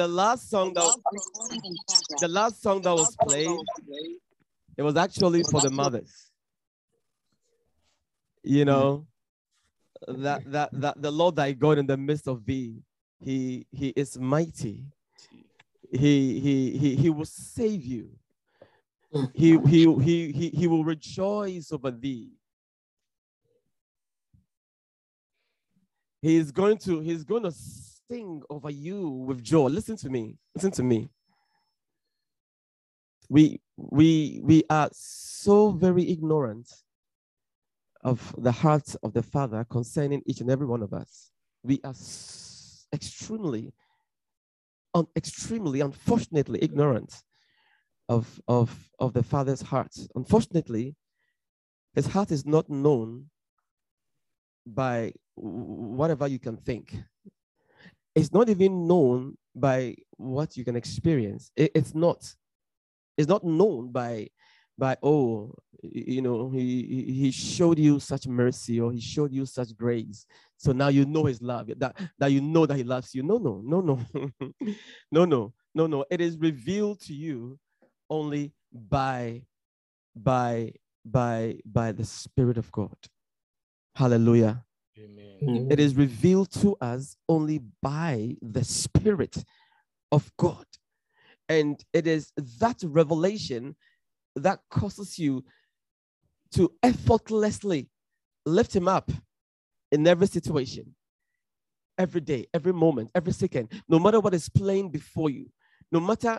the last song that was played, it was actually for the mothers. You know, that the Lord thy God in the midst of thee, he is mighty. He will save you. He will rejoice over thee. He's going to sing over you with joy. Listen to me. Listen to me. We are so very ignorant of the heart of the Father concerning each and every one of us. We are extremely, unfortunately ignorant of the Father's heart. Unfortunately, his heart is not known by whatever you can think. It's not even known by what you can experience. It's not known by oh, you know, he showed you such mercy, or he showed you such grace, so now you know his love, that you know that he loves you. No no. It is revealed to you only by the Spirit of God. Hallelujah. Amen. It is revealed to us only by the Spirit of God. And it is that revelation that causes you to effortlessly lift him up in every situation, every day, every moment, every second, no matter what is playing before you, no matter,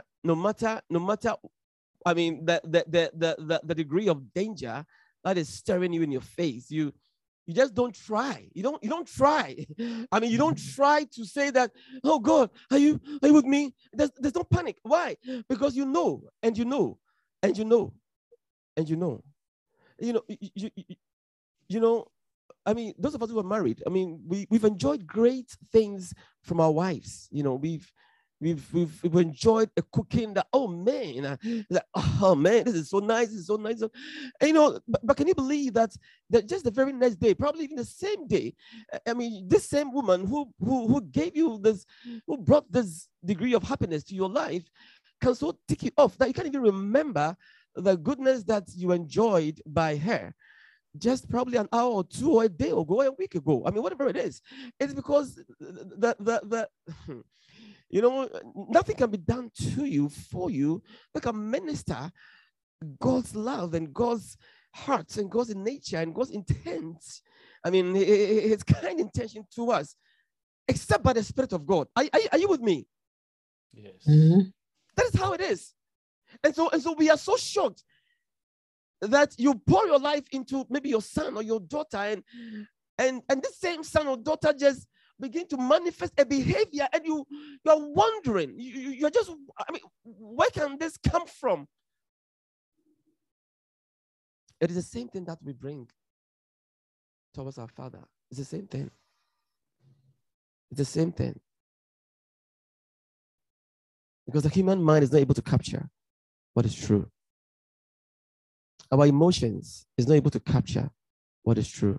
I mean, the degree of danger that is staring you in your face. You just don't try. You don't try. I mean, you don't try to say that, oh God, are you with me? There's no panic. Why? Because you know, and you know, and you know, and you know. You know, I mean, those of us who are married, I mean, we've enjoyed great things from our wives. You know, we've enjoyed a cooking that, oh man, this is so nice, And, you know, but can you believe that just the very next day, probably even the same day, I mean, this same woman who gave you this, who brought this degree of happiness to your life, can so tick you off that you can't even remember the goodness that you enjoyed by her just probably an hour or two or a day ago, a week ago. I mean, whatever it is, it's because you know, nothing can be done to you, for you, like a minister God's love and God's heart and God's nature and God's intent. I mean, his kind intention to us, except by the Spirit of God. Are you with me? Yes. Mhm. That is how it is. And so we are so shocked that you pour your life into maybe your son or your daughter, and this same son or daughter just begin to manifest a behavior, and you're wondering, you're just, I mean, where can this come from? It is the same thing that we bring towards our Father. It's the same thing. It's the same thing. Because the human mind is not able to capture what is true. Our emotions is not able to capture what is true.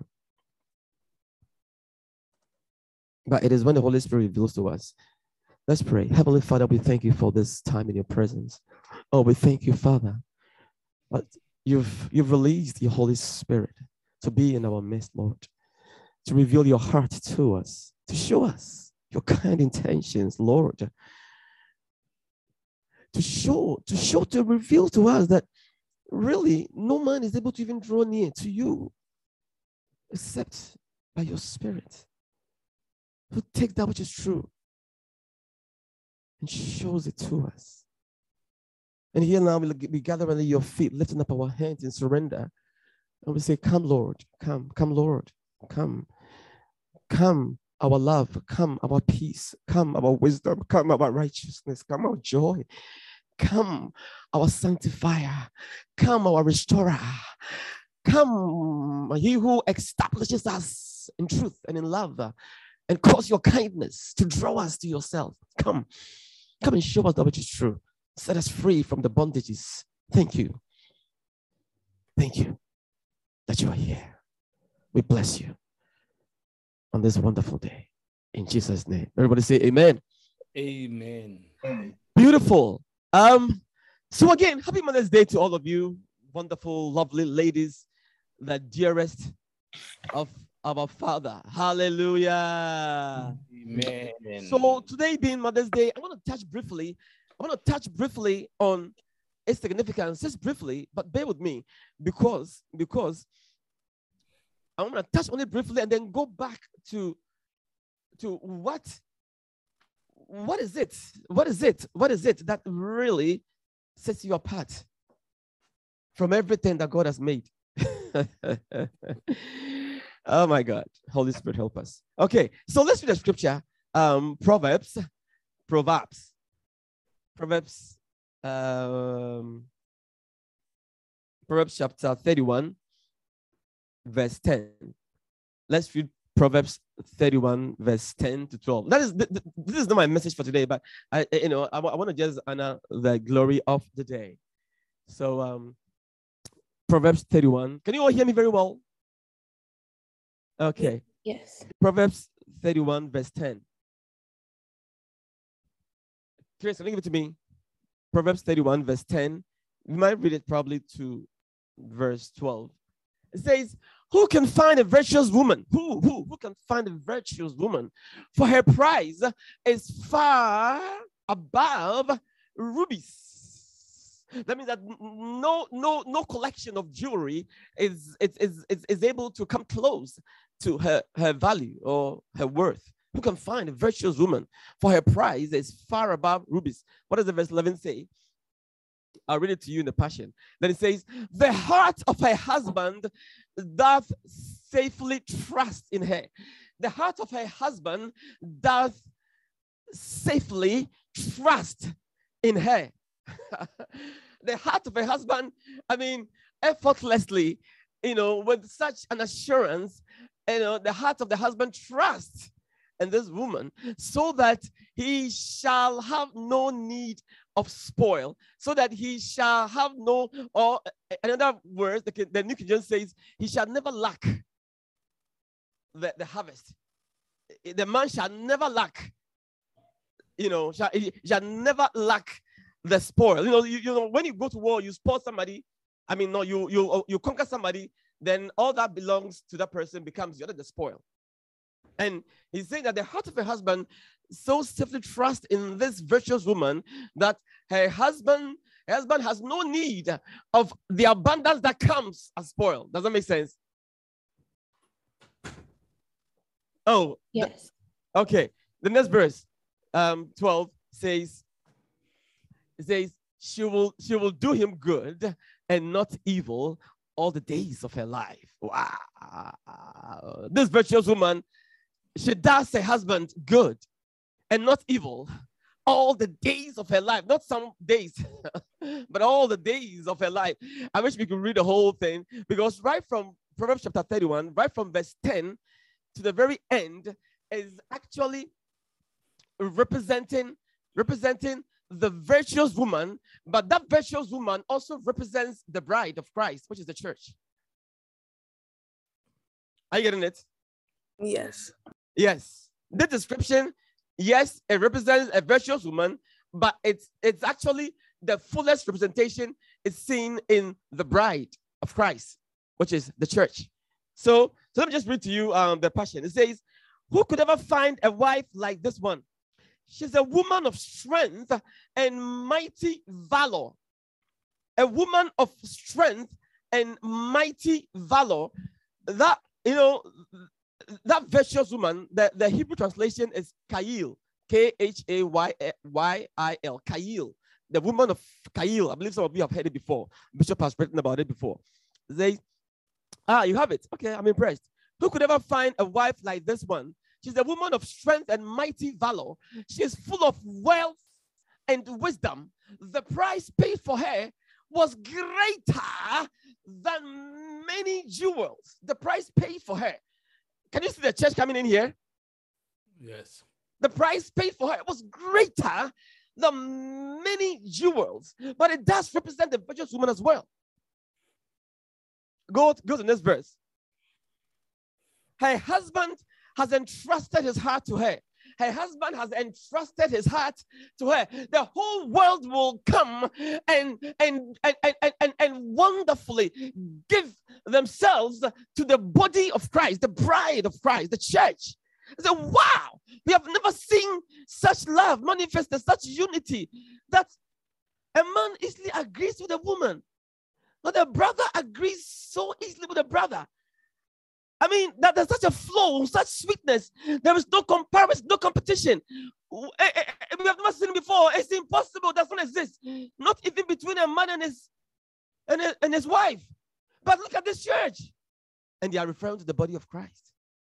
But it is when the Holy Spirit reveals to us. Let's pray. Heavenly Father, we thank you for this time in your presence. Oh, we thank you, Father. But you've released your Holy Spirit to be in our midst, Lord, to reveal your heart to us, to show us your kind intentions, Lord, to reveal to us that really no man is able to even draw near to you except by your Spirit, who takes that which is true and shows it to us. And here now we gather under your feet, lifting up our hands in surrender. And we say, come, Lord, come, Lord, come, our love, come, our peace, come, our wisdom, come, our righteousness, come, our joy, come, our sanctifier, come, our restorer, come, he who establishes us in truth and in love, and cause your kindness to draw us to yourself. Come and show us that which is true. Set us free from the bondages. Thank you. Thank you that you are here. We bless you on this wonderful day. In Jesus' name. Everybody say amen. Amen. Beautiful. So again, happy Mother's Day to all of you, wonderful, lovely ladies, the dearest of our Father. Hallelujah. Amen. So today being Mother's Day, I want to touch briefly on its significance, just briefly, but bear with me because I want to touch on it briefly and then go back to what is it that really sets you apart from everything that God has made. Oh my God, Holy Spirit, help us. Okay, so let's read the scripture. Proverbs chapter 31, verse 10. Let's read Proverbs 31, verse 10 to 12. This is not my message for today, but I want to just honor the glory of the day. So Proverbs 31. Can you all hear me very well? Okay. Yes. Proverbs 31, verse 10. Chris, can you give it to me? Proverbs 31, verse 10. We might read it probably to verse 12. It says, who can find a virtuous woman? Who can find a virtuous woman? For her price is far above rubies. That means that no collection of jewelry is able to come close to her value or her worth. Who can find a virtuous woman? For her price is far above rubies. What does the verse 11 say? I'll read it to you in the Passion. Then it says, the heart of her husband doth safely trust in her. The heart of her husband doth safely trust in her. The heart of her husband, effortlessly, with such an assurance, the heart of the husband trusts in this woman so that he shall have no need of spoil, so that he shall have no, or in other words, the New King James says, he shall never lack the harvest. The man shall never lack, shall never lack the spoil. When you go to war, you spoil somebody. You conquer somebody, then all that belongs to that person becomes the spoil. And he's saying that the heart of a husband so safely trusts in this virtuous woman that her husband has no need of the abundance that comes as spoil. Does that make sense? Oh, yes. Okay. The next verse, 12 says, she will do him good and not evil all the days of her life. Wow. This virtuous woman, she does her husband good and not evil all the days of her life. Not some days, but all the days of her life. I wish we could read the whole thing, because right from Proverbs chapter 31, right from verse 10 to the very end is actually representing the virtuous woman, but that virtuous woman also represents the bride of Christ, which is the church. Are you getting it? Yes. Yes. The description, yes, it represents a virtuous woman, but it's actually the fullest representation is seen in the bride of Christ, which is the church. So let me just read to you the Passion. It says, who could ever find a wife like this one? She's a woman of strength and mighty valor. A woman of strength and mighty valor. That, that virtuous woman, the Hebrew translation is Kail. K-H-A-Y-I-L. Kail. The woman of Kail. I believe some of you have heard it before. Bishop has written about it before. You have it. Okay, I'm impressed. Who could ever find a wife like this one? She's a woman of strength and mighty valor. She is full of wealth and wisdom. The price paid for her was greater than many jewels. The price paid for her. Can you see the church coming in here? Yes. The price paid for her was greater than many jewels. But it does represent the virtuous woman as well. Go to the next verse. Her husband has entrusted his heart to her. her husband has entrusted his heart to her, the whole world will come and wonderfully give themselves to the body of Christ, the bride of Christ, the church. I said, wow, we have never seen such love manifested, such unity, that a man easily agrees with a woman. But the brother agrees so easily with the brother. I mean, that there's such a flow, such sweetness. There is no comparison, no competition. We have never seen it before. It's impossible. It doesn't exist. Not even between a man and his wife. But look at this church. And they are referring to the body of Christ.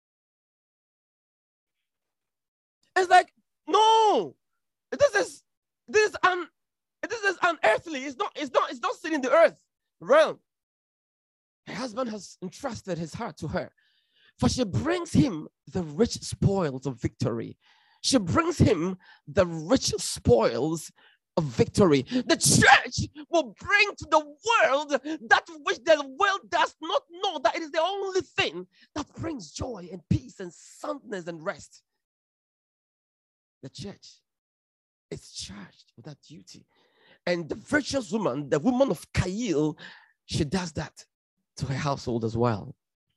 It's like, no, this is unearthly. It's not sitting in the earth realm. Her husband has entrusted his heart to her, for she brings him the rich spoils of victory. She brings him the rich spoils of victory. The church will bring to the world that which the world does not know, that it is the only thing that brings joy and peace and soundness and rest. The church is charged with that duty. And the virtuous woman, the woman of Kail, she does that to her household as well.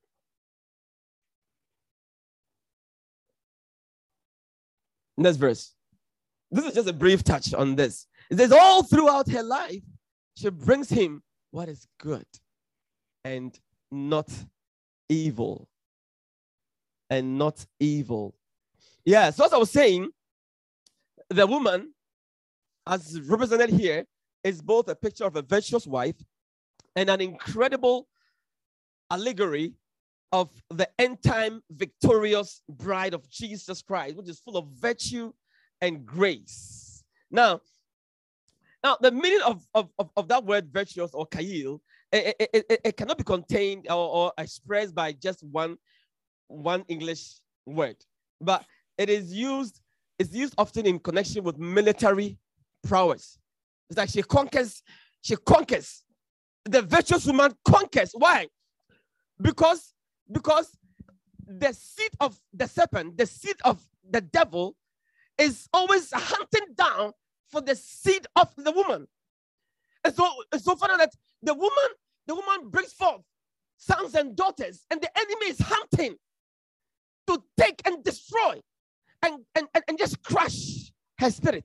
Next verse. This is just a brief touch on this. It says, all throughout her life, she brings him what is good and not evil. And not evil. Yeah, so as I was saying, the woman, as represented here, is both a picture of a virtuous wife and an incredible allegory of the end-time victorious bride of Jesus Christ, which is full of virtue and grace. Now the meaning of that word virtuous or Kail, it cannot be contained or expressed by just one English word, but it's used often in connection with military prowess. It's like she conquers. The virtuous woman conquers. Why? Because the seed of the serpent, the seed of the devil, is always hunting down for the seed of the woman. And so it's so funny that the woman brings forth sons and daughters, and the enemy is hunting to take and destroy and just crush her spirit.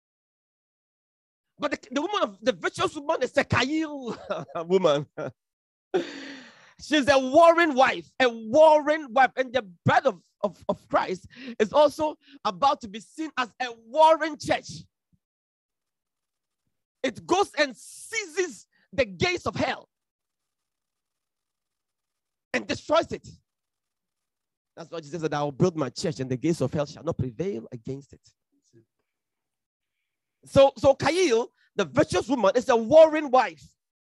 But the woman of the virtuous woman is a Kail woman. She's a warring wife, and the bride of Christ is also about to be seen as a warring church. It goes and seizes the gates of hell and destroys it. That's why Jesus said, I will build my church, and the gates of hell shall not prevail against it. So Kail, the virtuous woman, is a warring wife.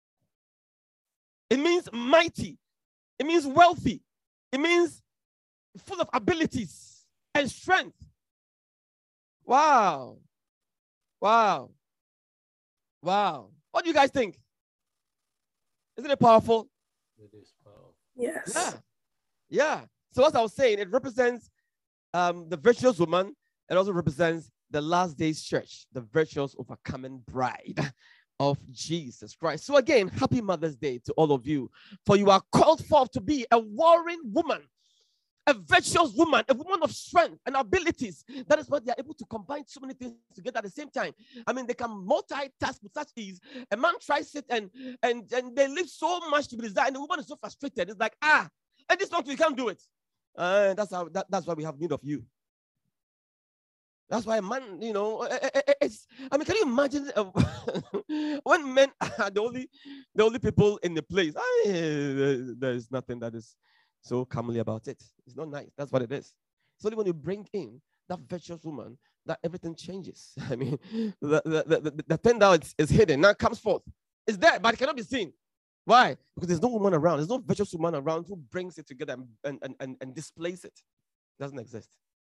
It means mighty. It means wealthy. It means full of abilities and strength. Wow. Wow. Wow. What do you guys think? Isn't it powerful? It is powerful. Yes. Yeah. Yeah. So as I was saying, it represents the virtuous woman. It also represents the last days church, the virtuous overcoming bride of Jesus Christ. So again, happy Mother's Day to all of you, for you are called forth to be a warring woman, a virtuous woman, a woman of strength and abilities. That is why they are able to combine so many things together at the same time. I mean, they can multitask with such ease. A man tries it and they leave so much to be desired, and the woman is so frustrated. It's like, and this one we can't do it. That's why we have need of you. That's why man, I mean, can you imagine when men are the only people in the place? There's nothing that is so calmly about it. It's not nice. That's what it is. It's only when you bring in that virtuous woman that everything changes. I mean, the thing that is hidden now comes forth. It's there, but it cannot be seen. Why? Because there's no woman around. There's no virtuous woman around who brings it together and displays it. It doesn't exist.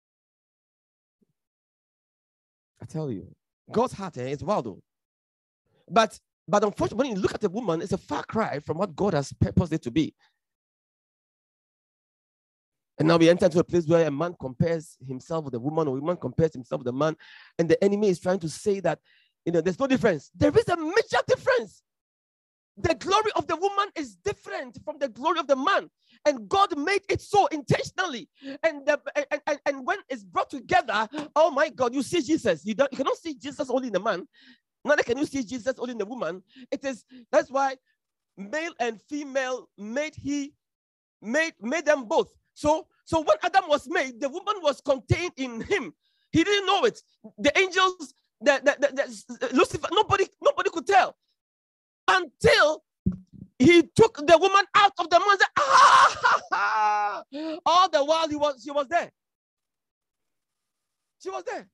I tell you, God's heart is wild though. But unfortunately, when you look at a woman, it's a far cry from what God has purposed it to be. And now we enter into a place where a man compares himself with a woman, or a woman compares himself with a man, and the enemy is trying to say that, there's no difference. There is a major difference. The glory of the woman is different from the glory of the man, and God made it so intentionally. And when it's brought together, oh my God, you see Jesus. You cannot see Jesus only in the man. Neither can you see Jesus only in the woman. That's why male and female made them both. So when Adam was made, the woman was contained in him. He didn't know it. The angels, Lucifer, nobody could tell until he took the woman out of the man. All the while she was there. She was there.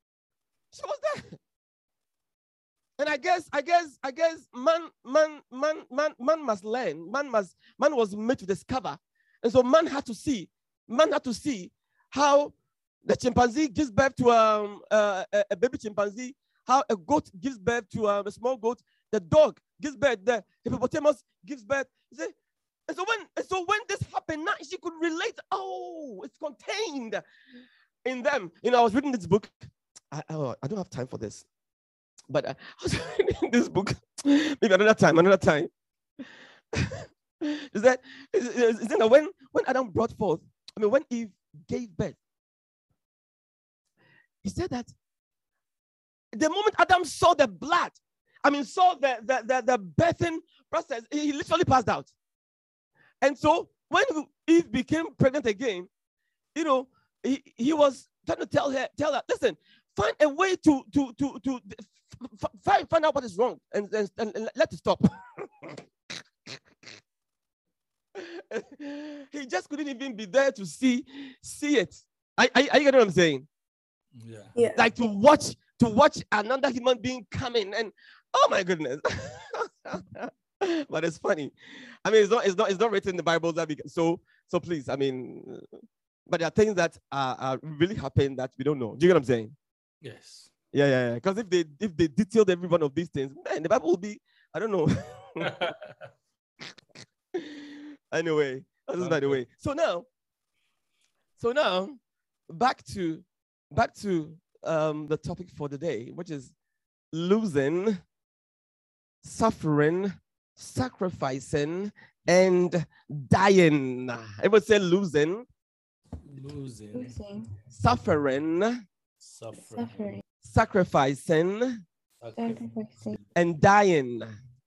And I guess man must learn. Man was made to discover. And so man had to see how the chimpanzee gives birth to a baby chimpanzee, how a goat gives birth to a small goat, the dog gives birth, the hippopotamus gives birth. You see? And so when this happened, now she could relate. Oh, it's contained in them. I was reading this book. I don't have time for this, but I was reading this book. Maybe another time. Is that when Adam brought forth, when Eve gave birth, he said that the moment Adam saw the blood, saw the birthing process, he literally passed out. And so when Eve became pregnant again, he was trying to tell her, listen, find a way to find out what is wrong and let it stop. He just couldn't even be there to see it. Are you getting what I'm saying? Yeah. Like to watch another human being come in, and oh my goodness. But it's funny. It's not written in the Bible that we can, so please, but there are things that are really happen that we don't know. Do you get what I'm saying? Yes. Yeah. Because if they detailed every one of these things, man, the Bible will be, I don't know. Anyway, this is by the way. So now, back to the topic for the day, which is losing, suffering, sacrificing, and dying. I would say losing, suffering, sacrificing, and dying.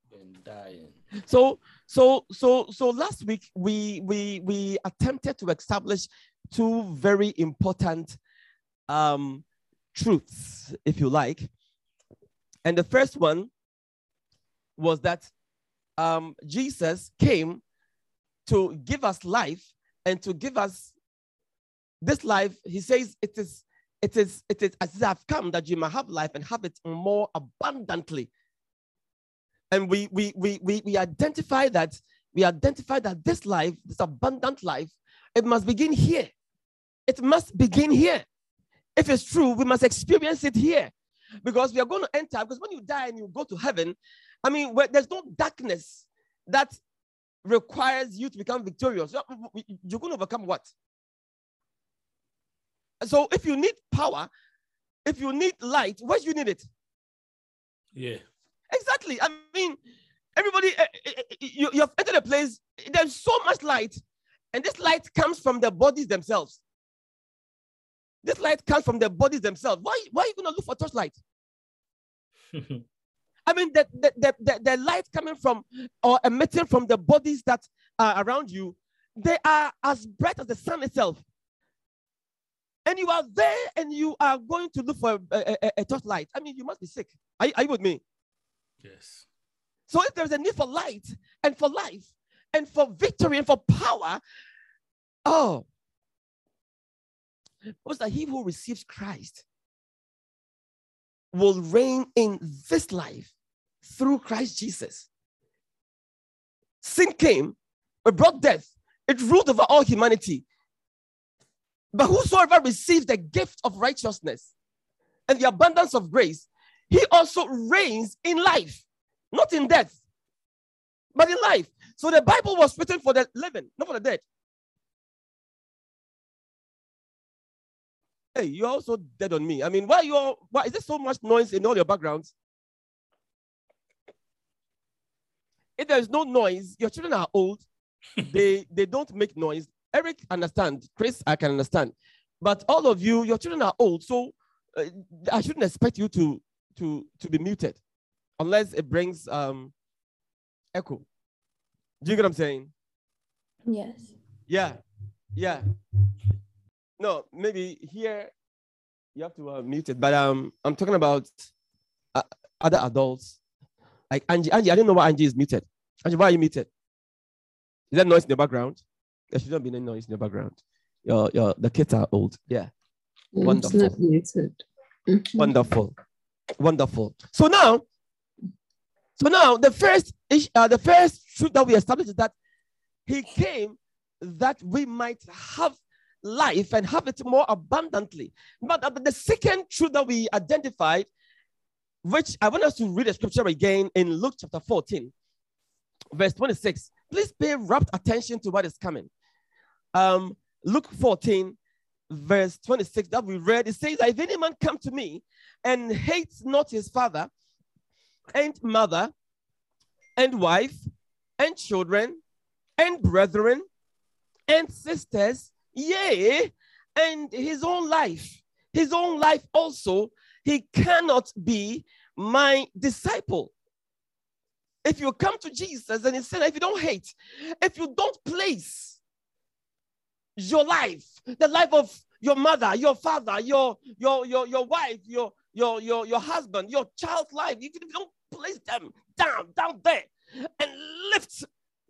So last week we attempted to establish two very important truths, if you like. And the first one was that Jesus came to give us life, and to give us this life, he says, it is as I have come that you might have life and have it more abundantly. And we identify that this life, this abundant life, it must begin here. It must begin here. If it's true, we must experience it here, because we are going to enter. Because when you die and you go to heaven, there's no darkness that requires you to become victorious. You're going to overcome what? So if you need power, if you need light, where do you need it? Yeah. Exactly. Everybody, you have entered a place, there's so much light, and this light comes from the bodies themselves. This light comes from the bodies themselves. Why are you going to look for torchlight? The light coming from or emitting from the bodies that are around you, they are as bright as the sun itself. And you are there and you are going to look for a torchlight. You must be sick. Are you with me? Yes. So if there's a need for light and for life and for victory and for power, what's that? He who receives Christ will reign in this life through Christ Jesus. Sin came, it brought death, it ruled over all humanity. But whosoever receives the gift of righteousness and the abundance of grace, he also reigns in life, not in death, but in life. So the Bible was written for the living, not for the dead. Hey, you're also dead on me. I mean, why is there so much noise in all your backgrounds? If there's no noise, your children are old. They don't make noise. Eric understand. Chris, I can understand. But all of you, your children are old, so I shouldn't expect you to be muted unless it brings echo. Do you get what I'm saying? Yes. Yeah. No, maybe here you have to mute it. But I'm talking about other adults. Like Angie, I don't know why Angie is muted. Angie, why are you muted? Is there noise in the background? There should not be any noise in the background. The kids are old. Yeah. Wonderful. It's not muted. Wonderful. So now the first truth that we established is that he came that we might have life and have it more abundantly. But the second truth that we identified, which I want us to read the scripture again in Luke chapter 14, verse 26. Please pay rapt attention to what is coming. Luke 14, verse 26 that we read, it says that if any man come to me and hates not his father and mother and wife and children and brethren and sisters, yea, and his own life also, he cannot be my disciple. If you come to Jesus and he said, if you don't hate, if you don't place your life, the life of your mother, your father, your wife, your husband, your child's life, if you don't place them down there and lift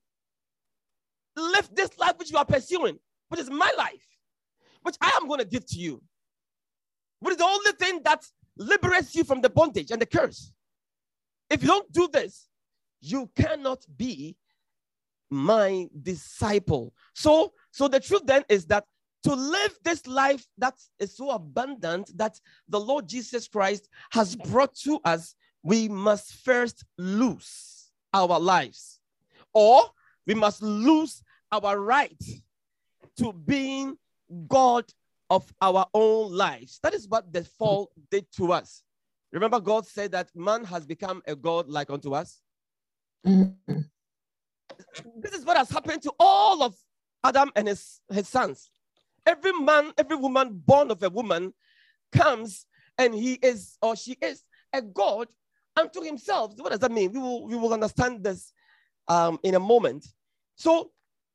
this life which you are pursuing, which is my life, which I am going to give to you, which is the only thing that liberates you from the bondage and the curse. If you don't do this, you cannot be my disciple. So the truth then is that to live this life that is so abundant that the Lord Jesus Christ has brought to us, we must first lose our lives, or we must lose our right to being God of our own lives. That is what the fall did to us. Remember, God said that man has become a God like unto us. Mm-hmm. This is what has happened to all of Adam and his sons. Every man, every woman born of a woman comes and he is or she is a God unto himself. What does that mean? We will understand this in a moment. So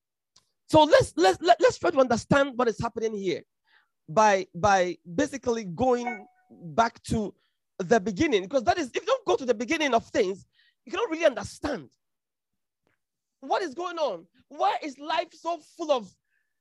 let's try to understand what is happening here by basically going back to the beginning, because that is, if you don't go to the beginning of things, you cannot really understand what is going on. Why is life so full of,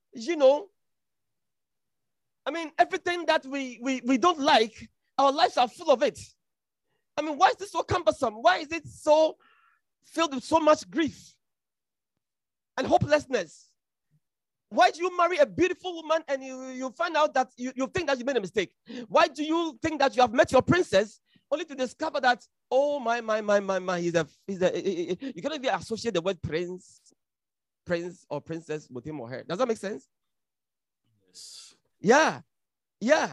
I mean, everything that we don't like, our lives are full of it. I mean, why is this so cumbersome? Why is it so filled with so much grief and hopelessness? Why do you marry a beautiful woman and you find out that you think that you made a mistake? Why do you think that you have met your princess only to discover that, oh, my, you cannot even associate the word prince or princess with him or her. Does that make sense? Yes. Yeah.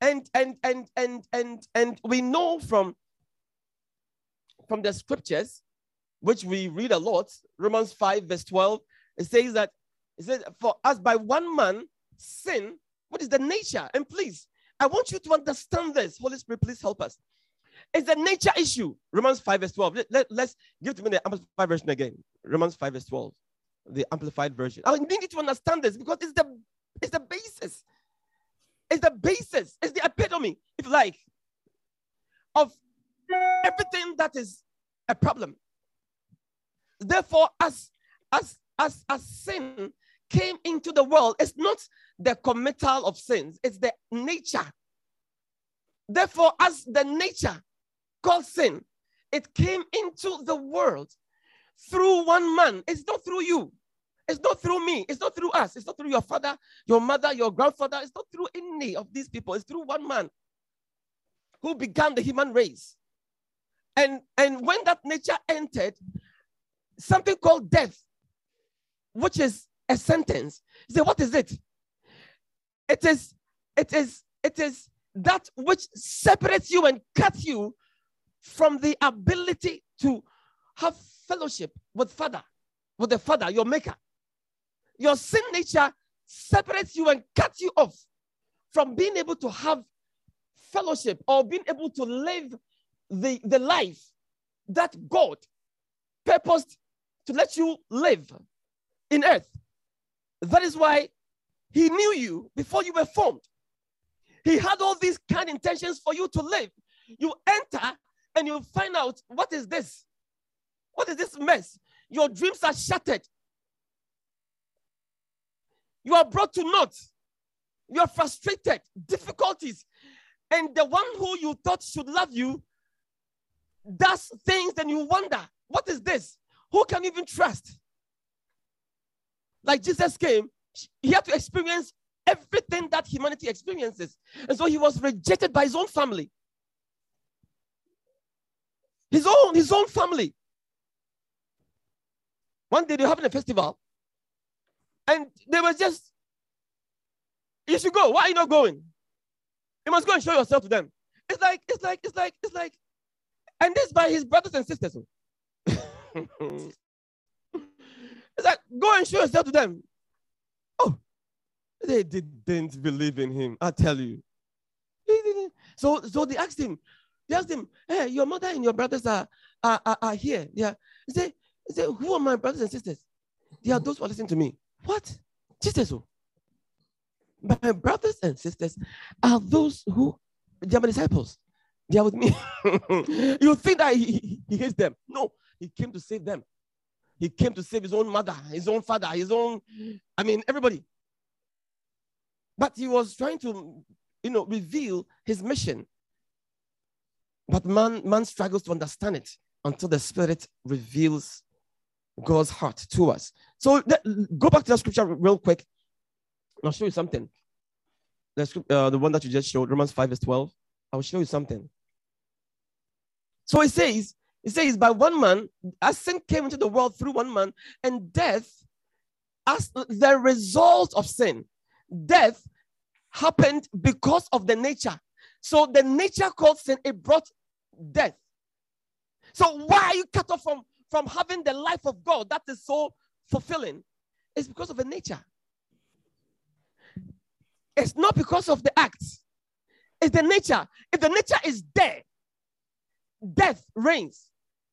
And we know from the scriptures, which we read a lot, Romans 5 verse 12, it says, for as by one man sin, what is the nature? And please, I want you to understand this. Holy Spirit, please help us. It's a nature issue. Romans 5 verse 12. Let's give to me the Amplified version again. Romans 5 verse 12. The Amplified version. I need you to understand this because it's the basis. It's the basis. It's the epitome, if you like, of everything that is a problem. Therefore, as sin came into the world, it's not the committal of sins, it's the nature. Therefore, as the nature called sin, it came into the world through one man. It's not through you. It's not through me. It's not through us. It's not through your father, your mother, your grandfather. It's not through any of these people. It's through one man who began the human race. And when that nature entered, something called death, which is a sentence. You say, what is it? It is It is that which separates you and cuts you from the ability to have fellowship with the Father, your maker. Your sin nature separates you and cuts you off from being able to have fellowship or being able to live the life that God purposed to let you live in earth. That is why he knew you before you were formed. He had all these kind intentions for you to live. You enter and you find out, what is this? What is this mess? Your dreams are shattered. You are brought to naught. You are frustrated, difficulties. And the one who you thought should love you does things, then you wonder, what is this? Who can you even trust? Like Jesus came, he had to experience everything that humanity experiences. And so he was rejected by his own family. His own family. One day they were having a festival. And they were just, you should go. Why are you not going? You must go and show yourself to them. It's like, and this by his brothers and sisters. It's like, go and show yourself to them. Oh, they didn't believe in him. I tell you. So they asked him, hey, your mother and your brothers are here. Yeah. He said, who are my brothers and sisters? They are those who are listening to me. What? Jesus. My brothers and sisters are those who, they are my disciples. They are with me. You think that he hates them. No, he came to save them. He came to save his own mother, his own father, everybody. But he was trying to, reveal his mission. But man struggles to understand it until the Spirit reveals God's heart to us. So go back to the scripture real quick. I'll show you something. The one that you just showed, Romans 5 verse 12. I'll show you something. So it says, by one man, as sin came into the world through one man, and death, as the result of sin, death happened because of the nature. So the nature called sin, it brought death. So why are you cut off from having the life of God that is so fulfilling? It's because of the nature. It's not because of the acts. It's the nature. If the nature is there, death reigns.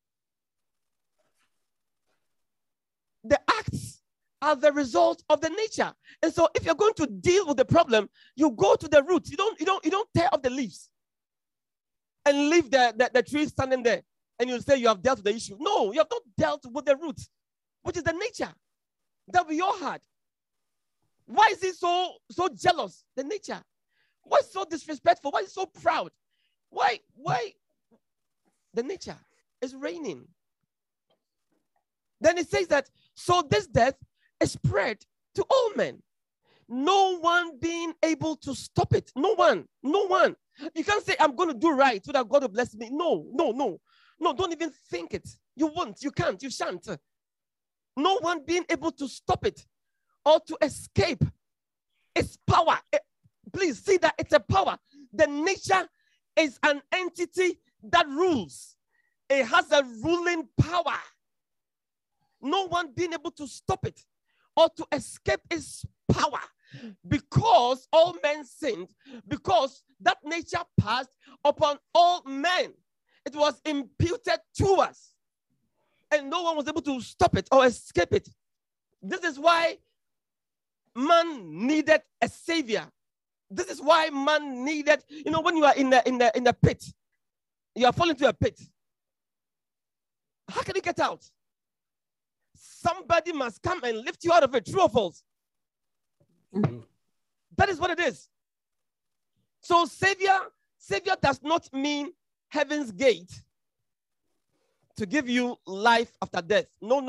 The acts are the result of the nature. And so if you're going to deal with the problem, you go to the roots. You don't tear off the leaves and leave the tree standing there and you say you have dealt with the issue. No, you have not dealt with the roots, which is the nature that we all had. Why is he so jealous? The nature. Why is he so disrespectful? Why is he so proud? Why? The nature is reigning. Then it says that, so this death is spread to all men. No one being able to stop it. No one. You can't say, I'm going to do right so that God will bless me. No, don't even think it. You won't, you can't, you shan't. No one being able to stop it or to escape its power. Please see that it's a power. The nature is an entity that rules. It has a ruling power. No one being able to stop it or to escape its power, because all men sinned, because that nature passed upon all men. It was imputed to us, and no one was able to stop it or escape it. This is why man needed a savior. This is why man needed, when you are in the pit, you are falling into a pit. How can you get out? Somebody must come and lift you out of it. True or false? Mm-hmm. That is what it is. So savior does not mean heaven's gate to give you life after death. No.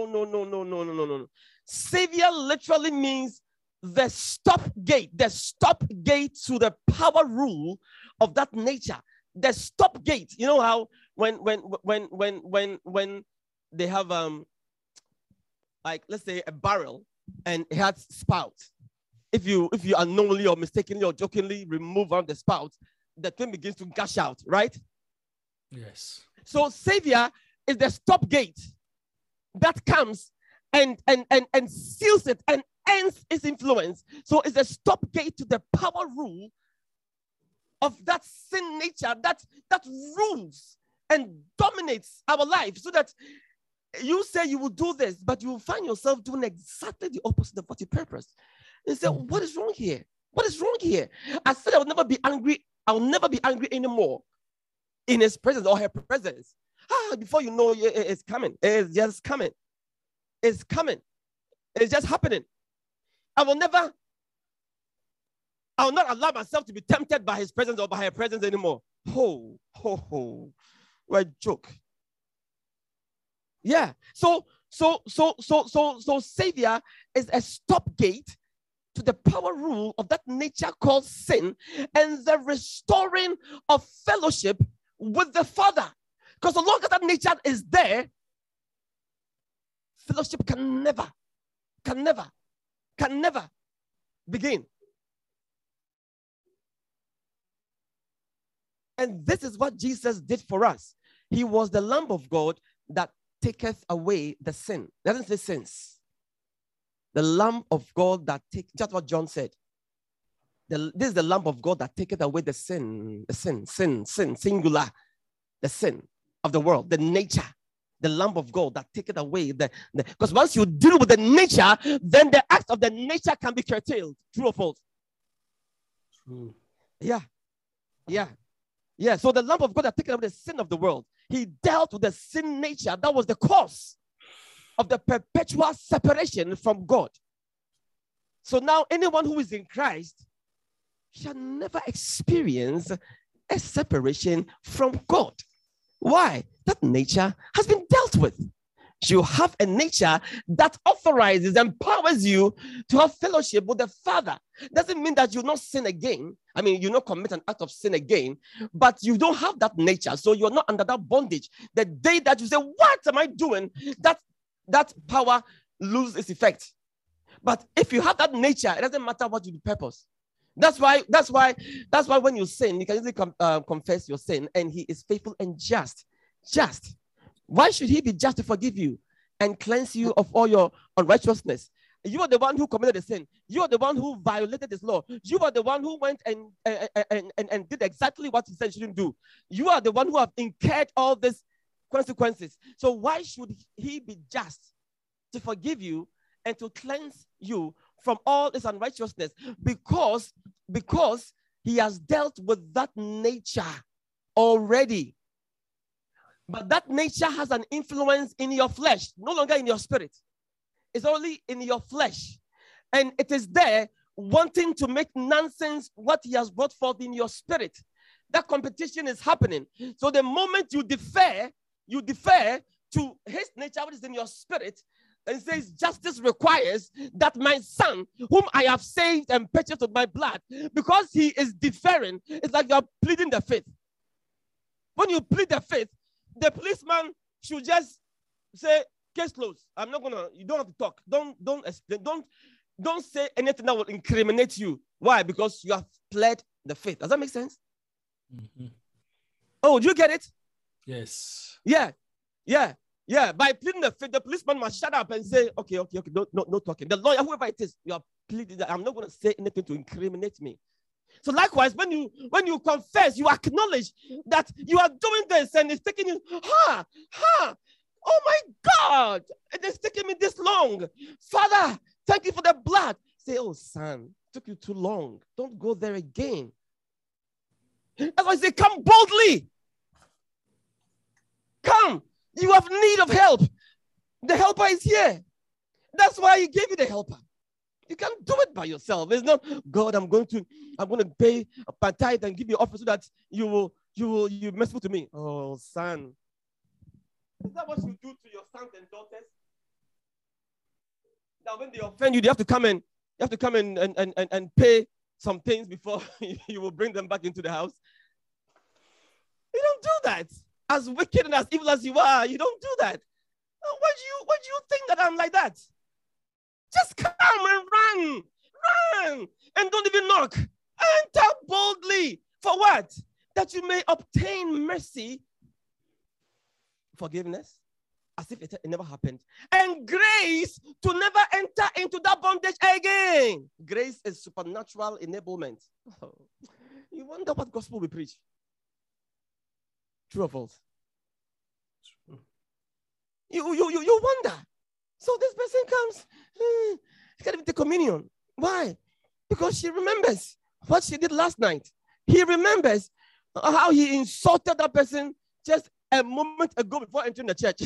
Savior literally means the stop gate to the power rule of that nature. The stop gate. You know how when they have like, let's say a barrel and it has spout. if you unknowingly or mistakenly or jokingly remove one of the spouts, the thing begins to gush out, right? Yes. So Savior is the stop gate that comes and seals it and ends its influence. So it's a stop gate to the power rule of that sin nature that rules and dominates our life, so that you say you will do this, but you will find yourself doing exactly the opposite of what you purpose. You say, what is wrong here? What is wrong here? I said I will never be angry. I'll never be angry anymore in his presence or her presence. Before you know, it's coming. It's just coming. It's coming. It's just happening. I will not allow myself to be tempted by his presence or by her presence anymore. What a joke. Yeah. So Savior is a stop gate to the power rule of that nature called sin and the restoring of fellowship with the Father. Because so long as that nature is there, fellowship can never begin. And this is what Jesus did for us. He was the Lamb of God that taketh away the sin. That doesn't say sins. The Lamb of God that takes, just what John said. This is the Lamb of God that taketh away the sin, singular, the sin of the world, the nature. The Lamb of God that taketh away because once you deal with the nature, then the acts of the nature can be curtailed. True or false? True. Yeah. So the Lamb of God that taketh away the sin of the world, he dealt with the sin nature. That was the cause of the perpetual separation from God. So now anyone who is in Christ shall never experience a separation from God. Why? That nature has been dealt with. You have a nature that authorizes, empowers you to have fellowship with the Father. Doesn't mean that you not sin again. I mean, you not commit an act of sin again, but you don't have that nature. So you're not under that bondage. The day that you say, what am I doing? That power loses its effect. But if you have that nature, it doesn't matter what you purpose. That's why when you sin, you can easily confess your sin, and he is faithful and just. Why should he be just to forgive you and cleanse you of all your unrighteousness? You are the one who committed the sin. You are the one who violated his law. You are the one who went and did exactly what he said you shouldn't do. You are the one who have incurred all these consequences. So why should he be just to forgive you and to cleanse you from all this unrighteousness? Because he has dealt with that nature already. But that nature has an influence in your flesh, no longer in your spirit. It's only in your flesh. And it is there wanting to make nonsense what he has brought forth in your spirit. That competition is happening. So the moment you defer to his nature, what is in your spirit, and says, justice requires that my son, whom I have saved and purchased with my blood, because he is deferring, it's like you're pleading the fifth. When you plead the fifth, the policeman should just say, case closed. You don't have to talk. Don't explain. Don't say anything that will incriminate you. Why? Because you have pled the fifth. Does that make sense? Mm-hmm. Oh, do you get it? Yes. Yeah. By pleading the fifth, the policeman must shut up and say, okay, no talking. The lawyer, whoever it is, you are pleading that I'm not going to say anything to incriminate me. So likewise, when you confess, you acknowledge that you are doing this and it's taking you, oh my God, it is taking me this long. Father, thank you for the blood. Say, oh son, it took you too long. Don't go there again. That's why I say, come boldly. Come. You have need of help. The helper is here. That's why he gave you the helper. You can't do it by yourself. It's not, God, I'm going to pay a tithe and give you offer so that you're merciful to me. Oh, son. Is that what you do to your sons and daughters? That when they offend you, you have to come and pay some things before you will bring them back into the house. You don't do that. As wicked and as evil as you are, you don't do that. Why do you think that I'm like that? Just come and Run and don't even knock. Enter boldly. For what? That you may obtain mercy, forgiveness, as if it never happened, and grace to never enter into that bondage again. Grace is supernatural enablement. Oh, you wonder what gospel we preach. True or false? True. You wonder. So this person comes, he can't even take communion. Why? Because she remembers what she did last night. He remembers how he insulted that person just a moment ago before entering the church.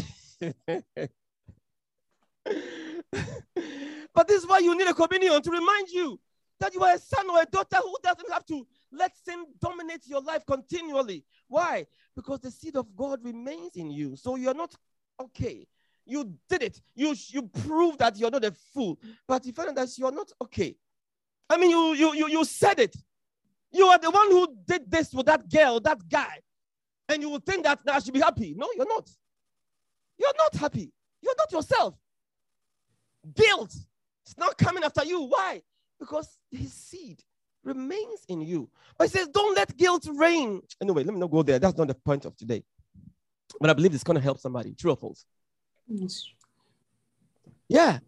But this is why you need a communion to remind you that you are a son or a daughter who doesn't have to let sin dominate your life continually. Why? Because the seed of God remains in you. So you're not okay. You did it. You proved that you're not a fool. But you find out that you're not okay. I mean, you said it. You are the one who did this with that girl, that guy. And you will think that now I should be happy. No, you're not. You're not happy. You're not yourself. Guilt is not coming after you. Why? Because his seed remains in you. But he says, don't let guilt reign. Anyway, let me not go there. That's not the point of today. But I believe it's going to help somebody. True or false? Yes. Yeah.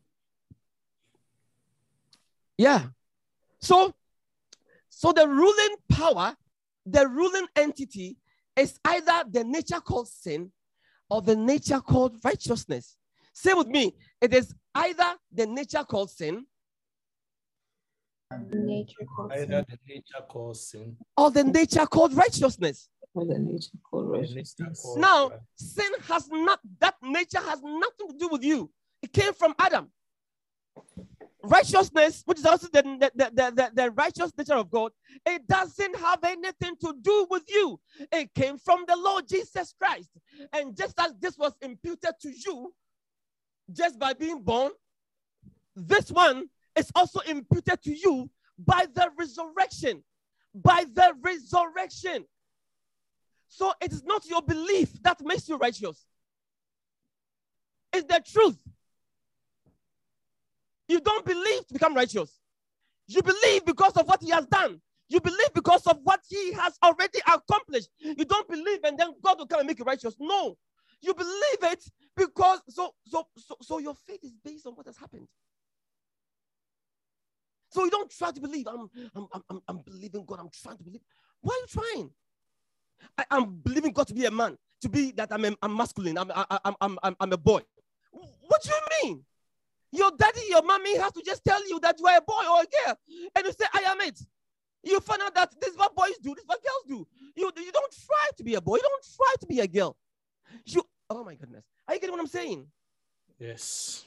Yeah. So the ruling power, the ruling entity is either the nature called sin or the nature called righteousness. Say with me, it is either the nature called sin Nature called Either sin. the nature called sin or the nature called righteousness. Or the nature called or the nature righteousness. called Now, right. sin has not, that nature has nothing to do with you. It came from Adam. Righteousness, which is also the righteous nature of God, it doesn't have anything to do with you. It came from the Lord Jesus Christ. And just as this was imputed to you, just by being born, this one is also imputed to you by the resurrection. By the resurrection. So it is not your belief that makes you righteous. It's the truth. You don't believe to become righteous. You believe because of what he has done. You believe because of what he has already accomplished. You don't believe and then God will come and make you righteous. No. You believe it because so your faith is based on what has happened. So you don't try to believe. I'm believing God. I'm trying to believe. Why are you trying? I'm believing God to be a man, to be that I'm masculine. I'm a boy. What do you mean? Your daddy, your mommy has to just tell you that you are a boy or a girl, and you say, I am it. You find out that this is what boys do, this is what girls do. You don't try to be a boy, you don't try to be a girl. Oh my goodness. Are you getting what I'm saying? Yes.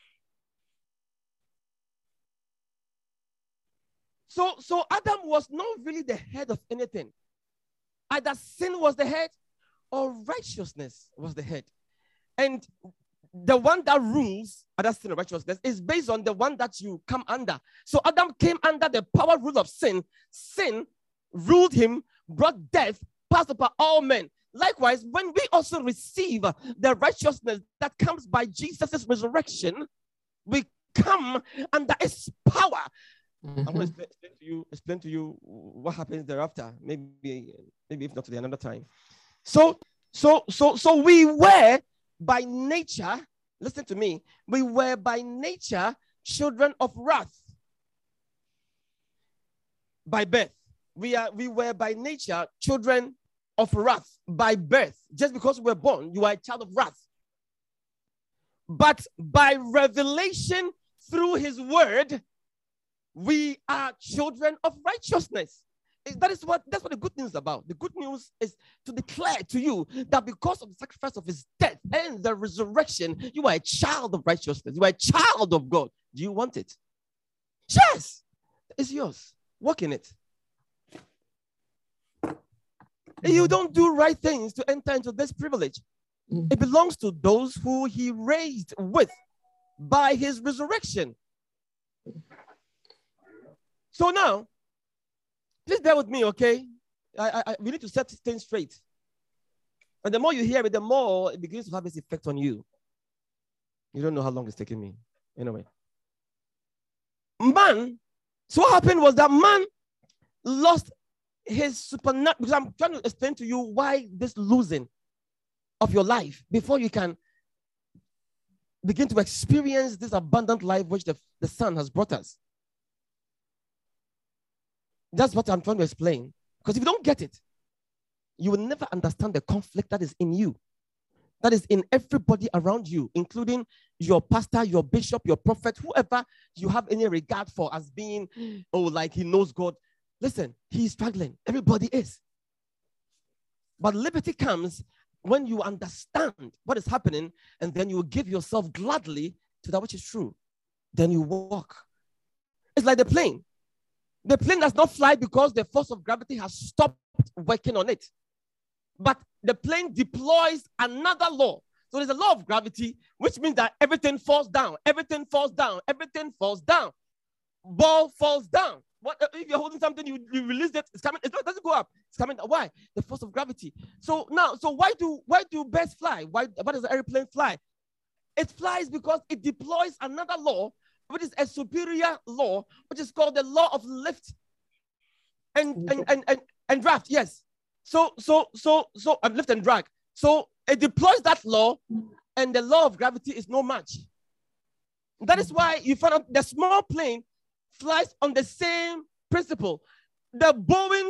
So Adam was not really the head of anything. Either sin was the head or righteousness was the head. And the one that rules other sin or righteousness is based on the one that you come under. So Adam came under the power rule of sin. Sin ruled him, brought death, passed upon all men. Likewise, when we also receive the righteousness that comes by Jesus' resurrection, we come under his power. Mm-hmm. I want to explain to you what happens thereafter. Maybe if not today, another time. So we were by nature, listen to me, we were by nature children of wrath. By birth. We were by nature children of wrath by birth. Just because we were born, you are a child of wrath. But by revelation through his word, we are children of righteousness. That's what the good news is about. The good news is to declare to you that because of the sacrifice of his death and the resurrection, you are a child of righteousness. You are a child of God. Do you want it? Yes, it's yours. Walk in it. You don't do right things to enter into this privilege. It belongs to those who he raised with by his resurrection. So now, please bear with me, okay? We need to set things straight. And the more you hear it, the more it begins to have its effect on you. You don't know how long it's taking me. Anyway. Man So what happened was that man lost his supernatural, because I'm trying to explain to you why this losing of your life before you can begin to experience this abundant life which the Son has brought us. That's what I'm trying to explain. Because if you don't get it, you will never understand the conflict that is in you, that is in everybody around you, including your pastor, your bishop, your prophet, whoever you have any regard for as being, oh, like he knows God. Listen, he's struggling. Everybody is. But liberty comes when you understand what is happening, and then you give yourself gladly to that which is true. Then you walk. It's like the plane. The plane does not fly because the force of gravity has stopped working on it. But the plane deploys another law. So there's a law of gravity, which means that everything falls down. Everything falls down. Everything falls down. Ball falls down. What if you're holding something, you release it, it's coming, it doesn't go up, it's coming. Why? The force of gravity. So now, why do birds fly? Why does the airplane fly? It flies because it deploys another law, which is a superior law, which is called the law of lift and draft. Yes. So lift and drag. So it deploys that law, and the law of gravity is no match. That is why you find out the small plane flies on the same principle. The Boeing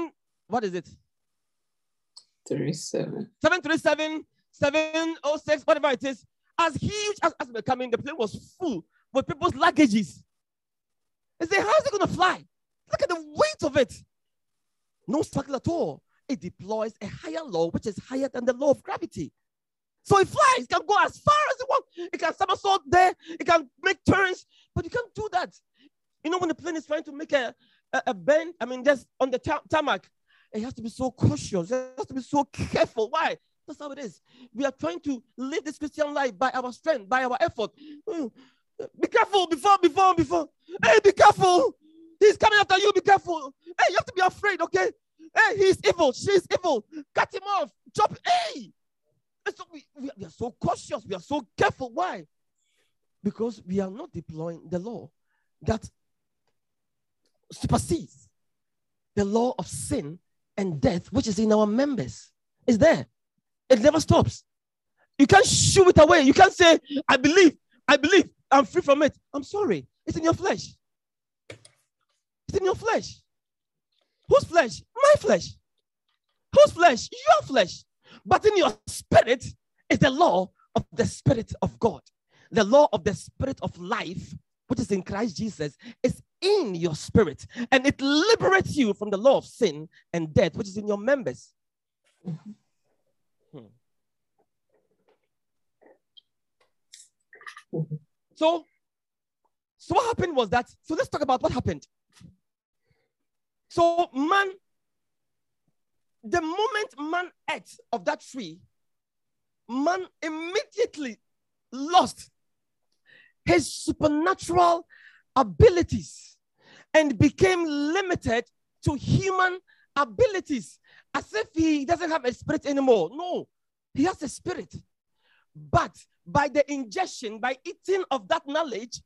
737, 706, whatever it is, as huge as becoming, the plane was full with people's luggages. They say, how is it going to fly? Look at the weight of it. No struggle at all. It deploys a higher law, which is higher than the law of gravity. So it flies. It can go as far as it wants. It can somersault there. It can make turns, but you can't do that. You know, when the plane is trying to make a bend, I mean, just on the tarmac, it has to be so cautious. It has to be so careful. Why? That's how it is. We are trying to live this Christian life by our strength, by our effort. Be careful before. Hey, be careful. He's coming after you. Be careful. Hey, you have to be afraid, okay? Hey, he's evil. She's evil. Cut him off. Chop. Hey. So we are so cautious. We are so careful. Why? Because we are not deploying the law that supersedes the law of sin and death, which is in our members. It's there. It never stops. You can't shoo it away. You can't say, I believe, I'm free from it. I'm sorry. It's in your flesh. It's in your flesh. Whose flesh? My flesh. Whose flesh? Your flesh. But in your spirit is the law of the Spirit of God. The law of the Spirit of life, which is in Christ Jesus, is in your spirit. And it liberates you from the law of sin and death, which is in your members. So what happened was that, so let's talk about what happened. So man, the moment man ate of that tree, man immediately lost his supernatural abilities and became limited to human abilities, as if he doesn't have a spirit anymore. No, he has a spirit. But by the ingestion, by eating of that knowledge,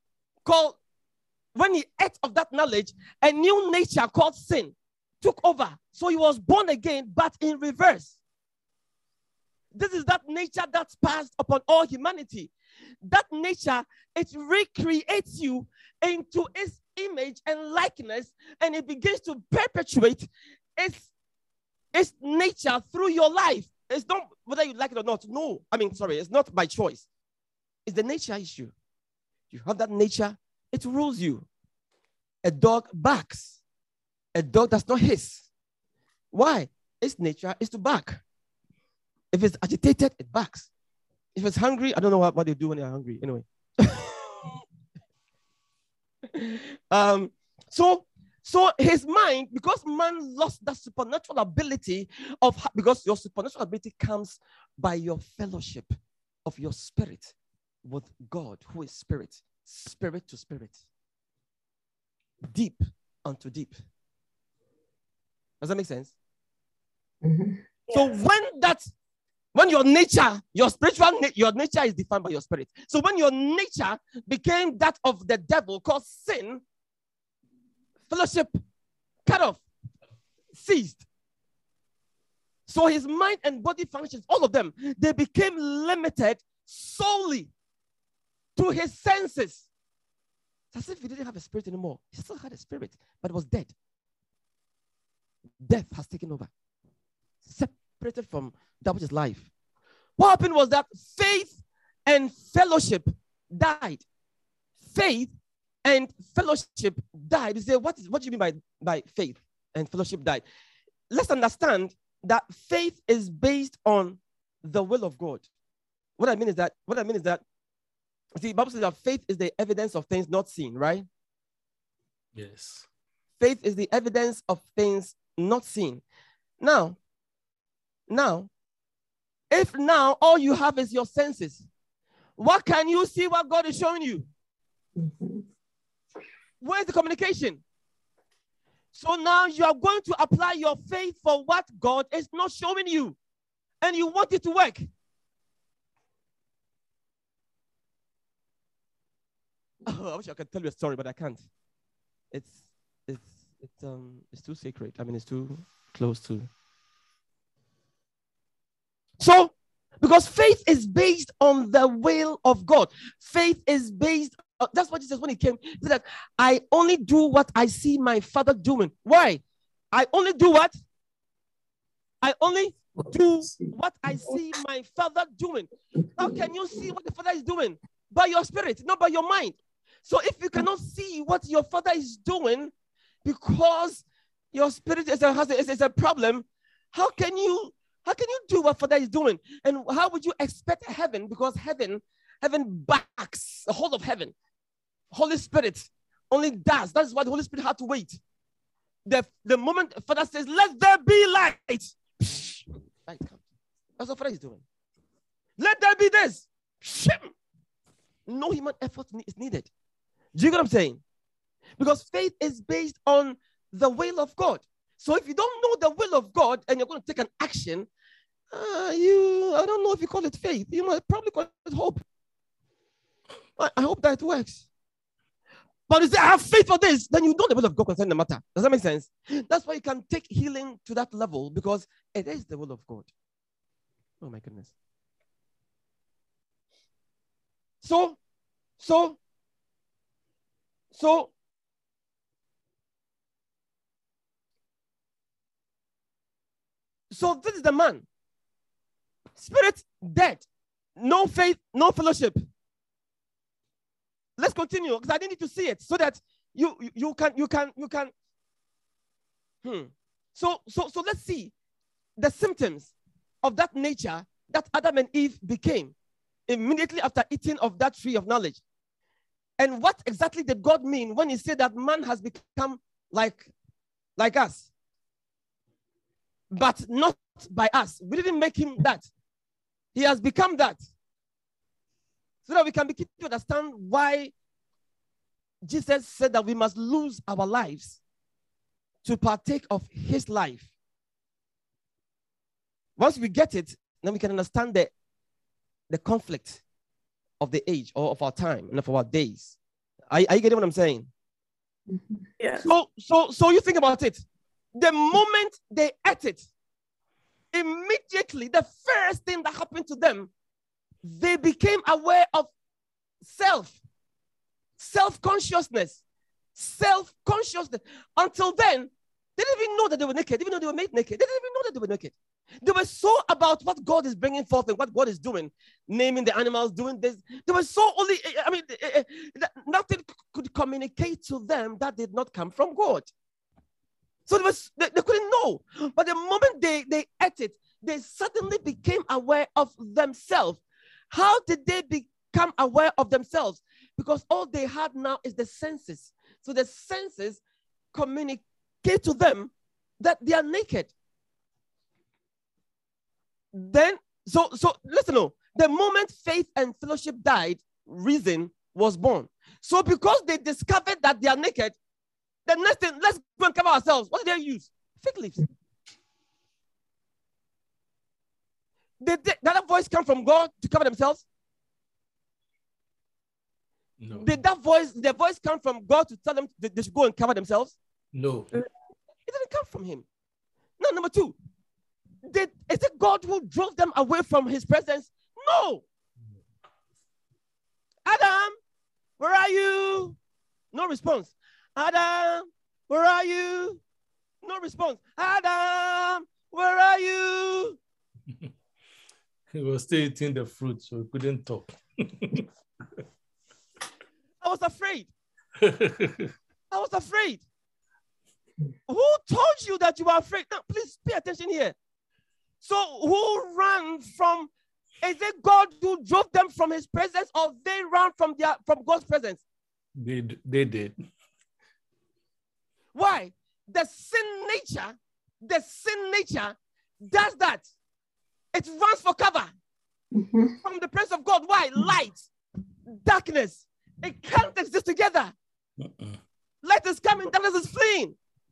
when he ate of that knowledge, a new nature called sin took over. So he was born again, but in reverse. This is that nature that's passed upon all humanity. That nature, it recreates you into its image and likeness, and it begins to perpetuate its nature through your life. It's not whether you like it or not. No, it's not by choice. It's the nature issue. You have that nature, it rules you. A dog barks. A dog does not hiss. Why? Its nature is to bark. If it's agitated, it barks. If it's hungry, I don't know what they do when they're hungry. Anyway. So his mind, because man lost that supernatural ability because your supernatural ability comes by your fellowship of your spirit with God, who is spirit, spirit to spirit, deep unto deep. Does that make sense? Mm-hmm. So when your nature, your nature is defined by your spirit. So when your nature became that of the devil called sin, fellowship cut off, ceased. So his mind and body functions, all of them, they became limited solely to his senses. It's as if he didn't have a spirit anymore. He still had a spirit, but it was dead. Death has taken over, separated from that which is life. What happened was that faith and fellowship died. Faith and fellowship died. You say, what do you mean by faith and fellowship died? Let's understand that faith is based on the will of God. What I mean is that, see, the Bible says that faith is the evidence of things not seen, right? Yes. Faith is the evidence of things not seen. Now, if now all you have is your senses, what can you see what God is showing you? Mhm. Where's the communication? So now you are going to apply your faith for what God is not showing you, and you want it to work. Oh, I wish I could tell you a story, but I can't. It's too sacred. I mean, it's too close to. So, because faith is based on the will of God. Faith is based. That's what Jesus, when he came, he said that I only do what I see my Father doing. Why? I only do what? I only do what I see my Father doing. How can you see what the Father is doing? By your spirit, not by your mind. So if you cannot see what your Father is doing because your spirit is a problem, how can you do what Father is doing? And how would you expect heaven? Because heaven backs the whole of heaven. Holy Spirit only does. That's why the Holy Spirit had to wait. The moment Father says, let there be light, light comes. That's what Father is doing. Let there be this. No human effort is needed. Do you get what I'm saying? Because faith is based on the will of God. So if you don't know the will of God and you're going to take an action, I don't know if you call it faith. You might probably call it hope. I hope that it works. But if I have faith for this, then you know the will of God concerning the matter. Does that make sense? That's why you can take healing to that level, because it is the will of God. Oh my goodness. So this is the man. Spirit dead. No faith, no fellowship. Let's continue, because I need to see it so that you can. So let's see the symptoms of that nature that Adam and Eve became immediately after eating of that tree of knowledge. And what exactly did God mean when he said that man has become like us? But not by us. We didn't make him that. He has become that. So that we can begin to understand why Jesus said that we must lose our lives to partake of his life. Once we get it, then we can understand the conflict of the age or of our time and of our days. Are you getting what I'm saying? Yeah. So you think about it. The moment they ate it, immediately the first thing that happened to them, they became aware of self-consciousness. Until then, they didn't even know that they were naked, even though they were made naked. They didn't even know that they were naked. They were so about what God is bringing forth and what God is doing, naming the animals, doing this. They were so only, nothing could communicate to them that did not come from God. So they couldn't know. But the moment they ate it, they suddenly became aware of themselves. How did they become aware of themselves? Because all they had now is the senses. So the senses communicate to them that they are naked. Then, so listen, the moment faith and fellowship died, reason was born. So because they discovered that they are naked, the next thing, let's go and cover ourselves. What did they use? Fig leaves. Did that voice come from God to cover themselves? No. Did their voice come from God to tell them they should go and cover themselves? No. It didn't come from him. Now, number two, is it God who drove them away from his presence? No. Adam, where are you? No response. Adam, where are you? No response. Adam, where are you? He was still eating the fruit, so he couldn't talk. I was afraid. I was afraid. Who told you that you were afraid? Now, please pay attention here. So who ran from, is it God who drove them from his presence, or they ran from God's presence? They did. Why? The sin nature does that. It runs for cover from the presence of God. Why? Light, darkness. It can't exist together. Light is coming, darkness is fleeing.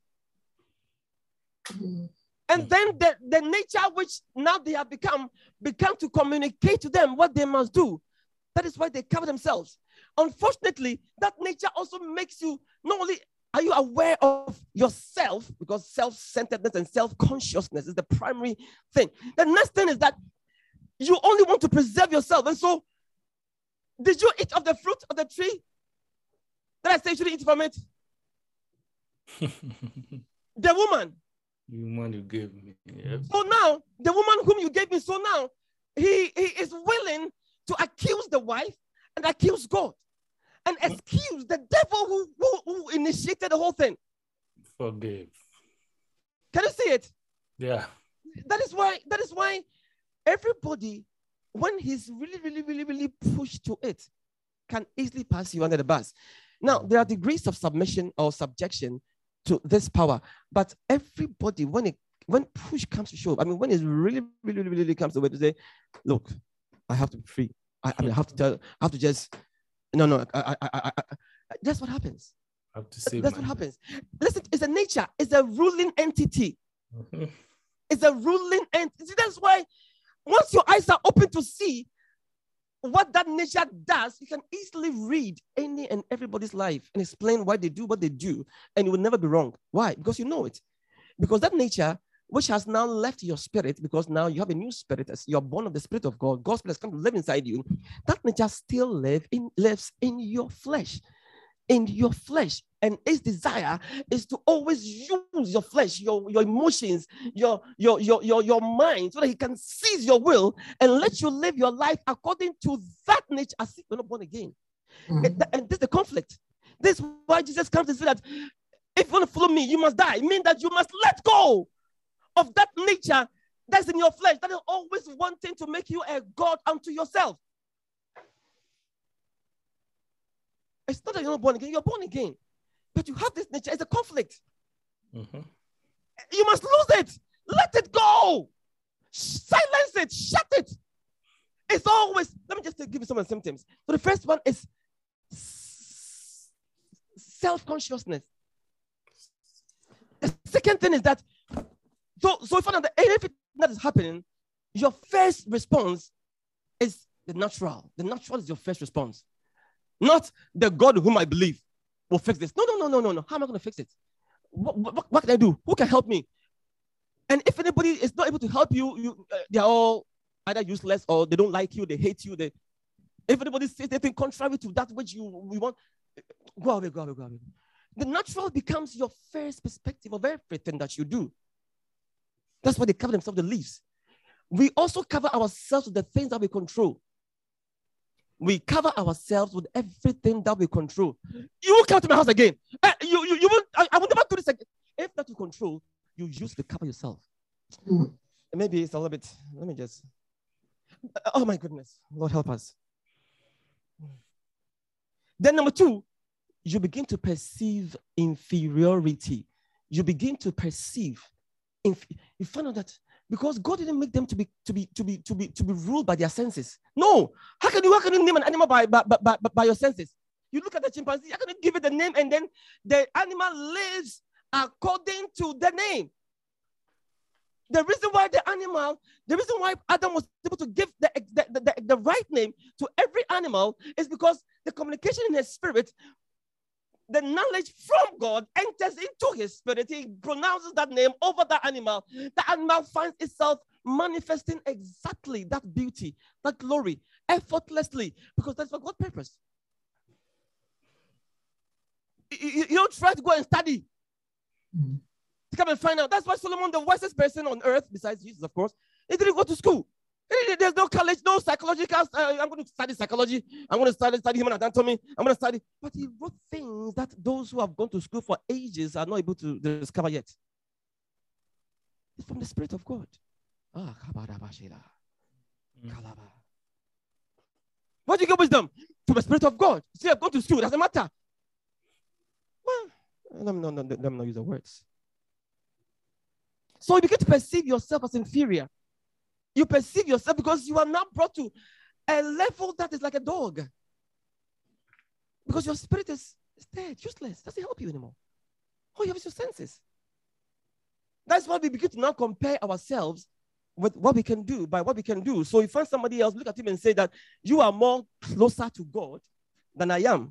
And then the nature which now they have become to communicate to them what they must do. That is why they cover themselves. Unfortunately, that nature also makes you, not only are you aware of yourself, because self-centeredness and self-consciousness is the primary thing. The next thing is that you only want to preserve yourself. And so, did you eat of the fruit of the tree? Did I say you shouldn't eat from it? The woman. The woman you gave me. Yes. So now, the woman whom you gave me, so now, he is willing to accuse the wife and accuse God and excuse the devil who initiated the whole thing. Forgive. Can you see it? Yeah. That is why everybody, when he's really pushed to it, can easily pass you under the bus. Now, there are degrees of submission or subjection to this power, but everybody, when push comes to shove, I mean, when it really comes to it to say, look, I have to be free. I have to just, no, that's what happens. I have to say that's what happens. Listen, it's a nature, it's a ruling entity. It's a ruling entity. That's why once your eyes are open to see what that nature does, you can easily read any and everybody's life and explain why they do what they do, and you will never be wrong. Why? Because you know it. Because that nature, which has now left your spirit, because now you have a new spirit, as you're born of the Spirit of God, God's Spirit has come to live inside you, that nature still lives in your flesh. In your flesh. And its desire is to always use your flesh, your emotions, your mind, so that he can seize your will and let you live your life according to that nature as if you're not born again. And this is the conflict. This is why Jesus comes to say that if you want to follow me, you must die. It means that you must let go of that nature that's in your flesh, that is always wanting to make you a God unto yourself. It's not that you're not born again, you're born again. But you have this nature, it's a conflict. You must lose it. Let it go. Silence it. Shut it. It's always, let me just give you some of the symptoms. So the first one is self-consciousness. The second thing is that, so if you find out that anything that is happening, your first response is the natural. The natural is your first response. Not the God whom I believe will fix this. No. How am I going to fix it? What can I do? Who can help me? And if anybody is not able to help you, they're all either useless or they don't like you, they hate you. If anybody says anything contrary to that which we want, go away. The natural becomes your first perspective of everything that you do. That's why they cover themselves with the leaves. We also cover ourselves with the things that we control. We cover ourselves with everything that we control. You won't come to my house again. You won't. I will never do this again. If that you control, you use to cover yourself. Maybe it's a little bit. Let me just. Oh my goodness, Lord help us. Then number two, you begin to perceive inferiority. You begin to perceive. You find out that. Because God didn't make them to be ruled by their senses. No. How can you name an animal by your senses? You look at the chimpanzee, how can you give it a name and then the animal lives according to the name? The reason why Adam was able to give the right name to every animal is because the communication in his spirit the knowledge from God enters into his spirit. He pronounces that name over that animal. The animal finds itself manifesting exactly that beauty, that glory, effortlessly, because that's for God's purpose. You don't try to go and study to come and find out. That's why Solomon, the wisest person on earth, besides Jesus, of course, he didn't go to school. There's no college, no psychological. I'm going to study psychology. I'm going to study human anatomy. I'm going to study. But he wrote things that those who have gone to school for ages are not able to discover yet. It's from the Spirit of God. Where do you get wisdom? From the Spirit of God. See, I've gone to school. It doesn't matter. Well, let me not use the words. So you begin to perceive yourself as inferior. You perceive yourself because you are now brought to a level that is like a dog. Because your spirit is dead, useless. Doesn't help you anymore. All you have is your senses. That's why we begin to now compare ourselves with what we can do, by what we can do. So you find somebody else, look at him and say that you are more closer to God than I am.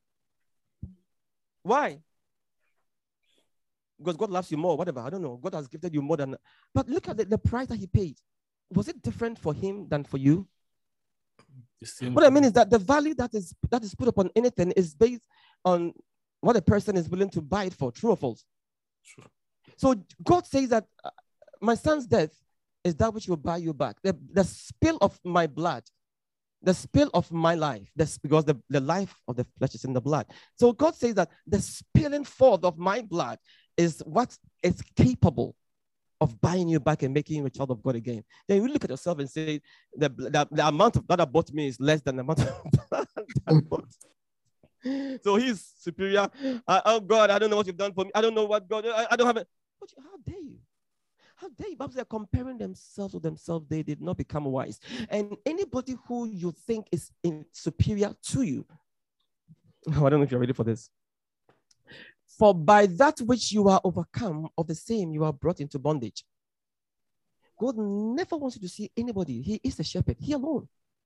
Why? Because God loves you more, whatever. I don't know. God has gifted you more than. But look at the price that he paid. Was it different for him than for you? What I mean is that the value that is put upon anything is based on what a person is willing to buy it for. True or false? True. So God says that my son's death is that which will buy you back. The spill of my blood, the spill of my life, because the life of the flesh is in the blood. So God says that the spilling forth of my blood is what is capable of buying you back and making you a child of God again. Then you look at yourself and say, the amount of blood that bought me is less than the amount of blood that bought. So he's superior. Oh God, I don't know what you've done for me. I don't know what God, I don't have it. How dare you? How dare you? Bible says comparing themselves with themselves, they did not become wise. And anybody who you think is superior to you, oh, I don't know if you're ready for this. For by that which you are overcome, of the same you are brought into bondage. God never wants you to see anybody. He is the shepherd. He alone.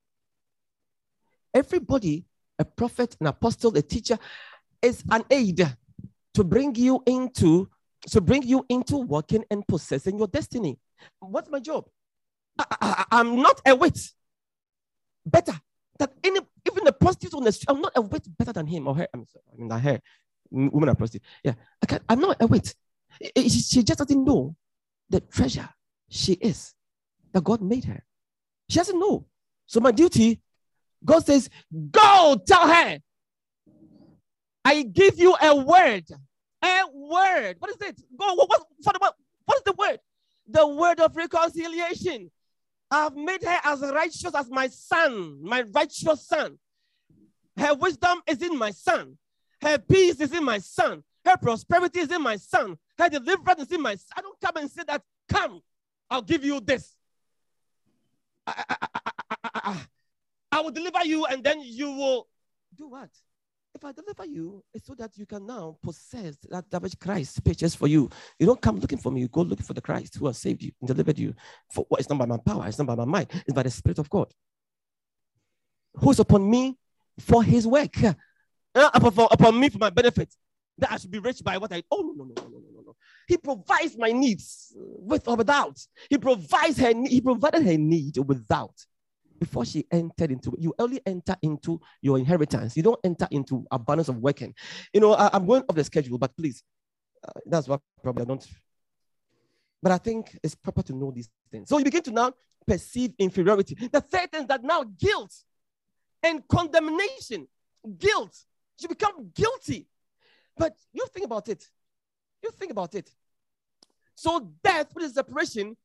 Everybody, a prophet, an apostle, a teacher, is an aid to bring you into working and possessing your destiny. What's my job? I'm not a whit better than even the prostitute on the street. I'm not a whit better than him or her. Her. Women are prostitute. Yeah, I'm not a wit. She just doesn't know the treasure she is, that God made her. She doesn't know. So my duty, God says, go tell her, I give you a word. A word. What is it? Go. What is the word? The word of reconciliation. I've made her as righteous as my son, my righteous son. Her wisdom is in my son. Her peace is in my son. Her prosperity is in my son. Her deliverance is in my son. I don't come and say that, come, I'll give you this. I will deliver you and then you will do what? If I deliver you, it's so that you can now possess that which Christ purchased for you. You don't come looking for me. You go looking for the Christ who has saved you and delivered you. For what? It's not by my power. It's not by my might. It's by the Spirit of God. Who is upon me for his work. Upon me for my benefit, that I should be rich by what I. Oh no. He provides my needs with or without. He provided her need without. Before she entered into it, you only enter into your inheritance. You don't enter into abundance of working. I'm going off the schedule, but please, that's what probably I don't. But I think it's proper to know these things. So you begin to now perceive inferiority. The third thing is that now guilt and condemnation, guilt. You become guilty. But you think about it. So death, what is separation?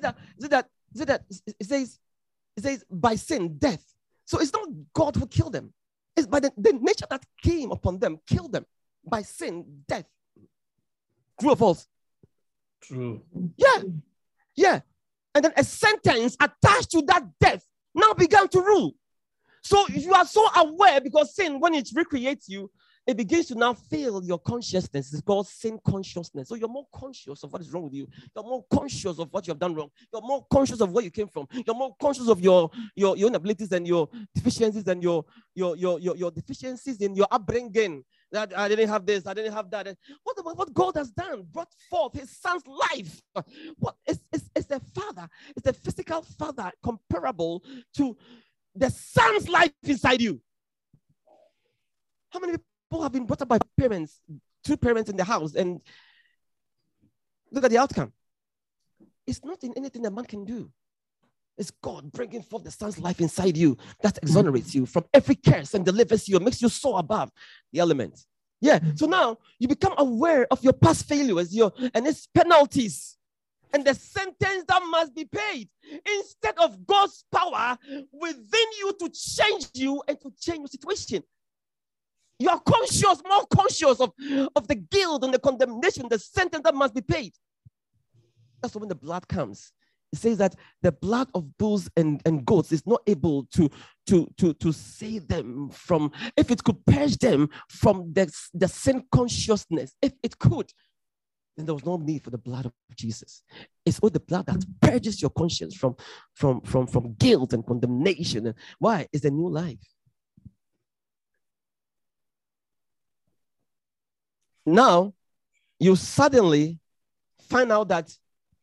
It says by sin, death. So it's not God who killed them. It's by the nature that came upon them, killed them. By sin, death. True or false? True. Yeah. And then a sentence attached to that death now began to rule. So you are so aware because sin, when it recreates you, it begins to now fill your consciousness. It's called sin consciousness. So you're more conscious of what is wrong with you. You're more conscious of what you have done wrong. You're more conscious of where you came from. You're more conscious of your inabilities and your deficiencies and your deficiencies in your upbringing. that I didn't have this, I didn't have that. And what God has done, brought forth his son's life. What is the father? It's a physical father comparable to the son's life inside you. How many people have been brought up by parents, two parents in the house, and look at the outcome? It's not in anything that man can do. It's God bringing forth the son's life inside you that exonerates you from every curse and delivers you and makes you so above the elements. Yeah. So now you become aware of your past failures, and its penalties, and the sentence that must be paid, instead of God's power within you to change you and to change your situation. You are conscious, more conscious of the guilt and the condemnation, the sentence that must be paid. That's when the blood comes. It says that the blood of bulls and goats is not able to save them from, if it could purge them from the sin consciousness, if it could, then there was no need for the blood of Jesus. It's all the blood that purges your conscience from guilt and condemnation. And why? It's a new life. Now, you suddenly find out that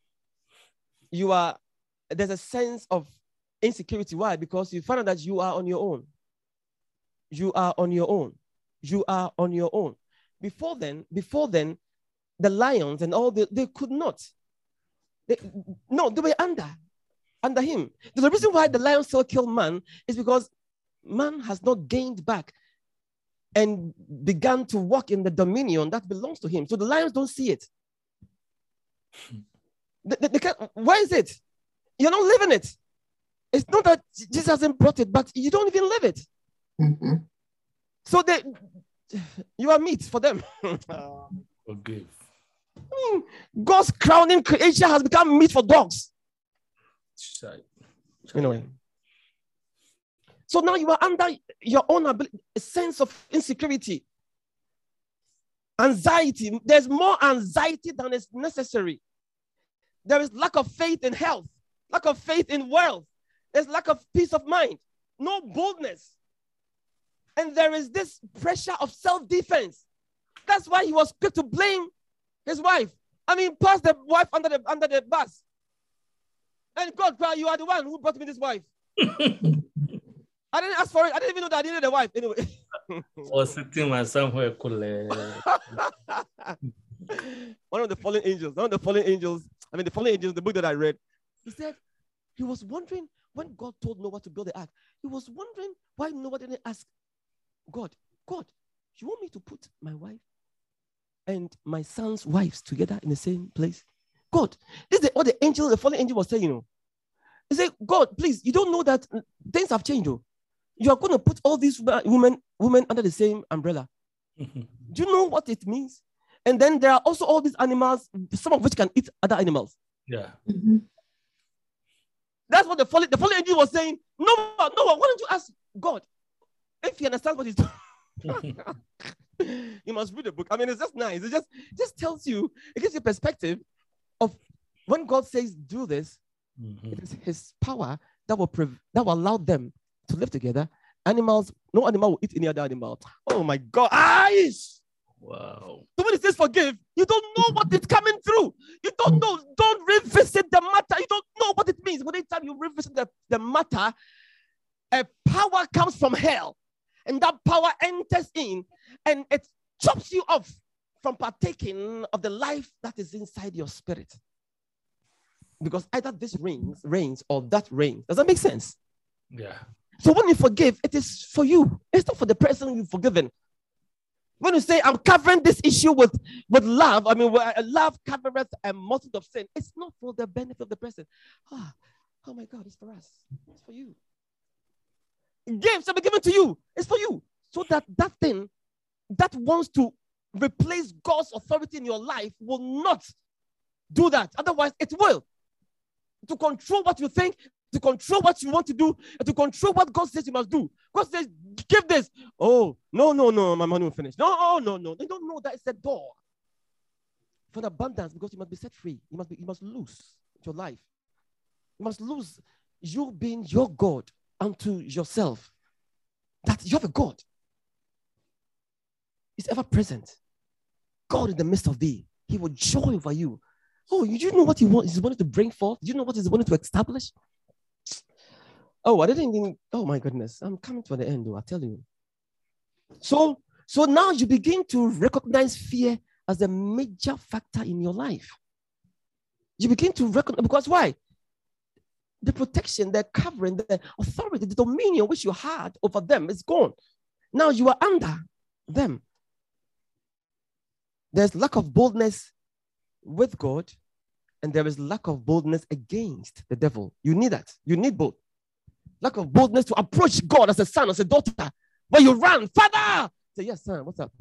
there's a sense of insecurity. Why? Because you find out that you are on your own. You are on your own. You are on your own. Before then, the lions and all, they could not. They were under him. The reason why the lions still kill man is because man has not gained back and began to walk in the dominion that belongs to him. So the lions don't see it. They can't, why is it? You're not living it. It's not that Jesus hasn't brought it, but you don't even live it. Mm-hmm. So you are meat for them. Forgive. God's crowning creation has become meat for dogs. Anyway. So now you are under your own ability, a sense of insecurity, anxiety. There's more anxiety than is necessary. There is lack of faith in health, lack of faith in wealth. There's lack of peace of mind, no boldness. And there is this pressure of self-defense. That's why he was quick to blame his wife. I mean, pass the wife under the bus. And God, you are the one who brought me this wife. I didn't ask for it. I didn't even know that I needed a wife. Anyway. Was sitting somewhere cool. One of the fallen angels, the fallen angels, the book that I read, he said he was wondering when God told Noah to build the ark, he was wondering why Noah didn't ask God, you want me to put my wife and my son's wives together in the same place? God, this is what the fallen angel was saying, He said, God, please, you don't know that things have changed, You are going to put all these women under the same umbrella. Do you know what it means? And then there are also all these animals, some of which can eat other animals. Yeah. Mm-hmm. That's what the fallen angel was saying. Noah, why don't you ask God if he understands what he's doing? You must read the book. I mean, it's just nice. It just tells you, it gives you perspective of when God says do this, it is his power that will allow them to live together. Animals, no animal will eat any other animal. Oh my God. Wow. So when it says forgive, you don't know what is coming through. You don't know. Don't revisit the matter. You don't know what it means. When anytime you revisit the matter, a power comes from hell. And that power enters in and it chops you off from partaking of the life that is inside your spirit. Because either this reigns or that reigns. Does that make sense? Yeah. So when you forgive, it is for you. It's not for the person you've forgiven. When you say, I'm covering this issue with love, I mean, love covereth a multitude of sin. It's not for the benefit of the person. Oh my God, it's for us. It's for you. Gifts shall be given to you. It's for you. So that thing that wants to replace God's authority in your life will not do that. Otherwise, it will. To control what you think, to control what you want to do, and to control what God says you must do. God says, give this. Oh, no, my money will finish. No. They don't know that it's a door for the abundance, because you must be set free. You must lose your life. You must lose you being your God unto yourself. That you have a God. He's ever present. God in the midst of thee. He will joy over you. Oh, you know what he's wanted to bring forth? Do you know what he's wanted to establish? Oh, I didn't even, oh my goodness. I'm coming to the end, though, I tell you. So now you begin to recognize fear as a major factor in your life. You begin to recognize, because why? The protection, the covering, the authority, the dominion which you had over them is gone. Now you are under them. There's lack of boldness with God, and there is lack of boldness against the devil. You need that. You need both. Lack of boldness to approach God as a son, as a daughter. But you run, Father. Say, yes, son, what's up?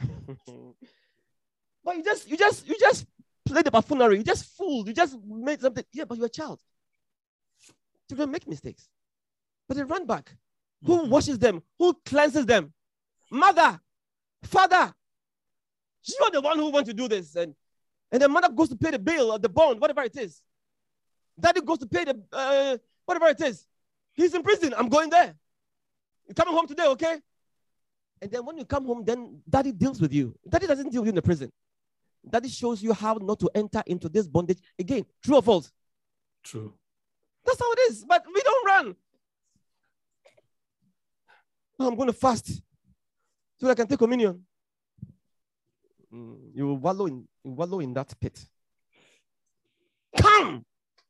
But you just played the buffoonery. You just fooled. You just made something. Yeah, but you're a child. Children make mistakes. But they run back. Who washes them? Who cleanses them? Mother, father. You're the one who wants to do this. And the mother goes to pay the bill or the bond, whatever it is. Daddy goes to pay the, whatever it is. He's in prison. I'm going there. You're coming home today, okay? And then when you come home, then daddy deals with you. Daddy doesn't deal with you in the prison. Daddy shows you how not to enter into this bondage again. True or false? True. That's how it is. But we don't run. I'm going to fast so that I can take communion. You will wallow in that pit. Come.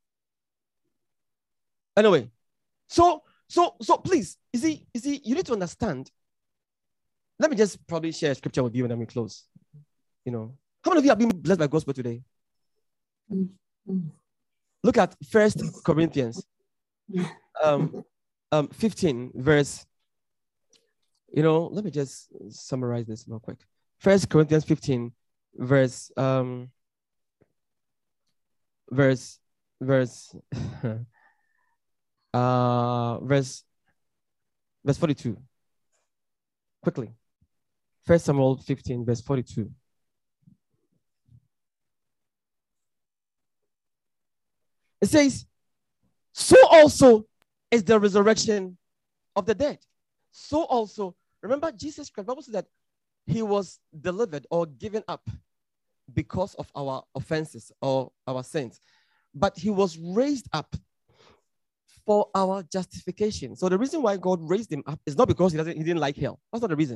Anyway, so please, you see, you need to understand. Let me just probably share a scripture with you and then we close. You know, how many of you have been blessed by gospel today? Look at 1 Corinthians 15, verse. You know, let me just summarize this real quick. 1 Corinthians 15, verse 42. Quickly. 1 Samuel 15, verse 42. It says, so also is the resurrection of the dead. So also, remember Jesus Christ, the Bible says that he was delivered or given up because of our offenses or our sins. But he was raised up for our justification. So the reason why God raised him up is not because he didn't like hell. That's not the reason.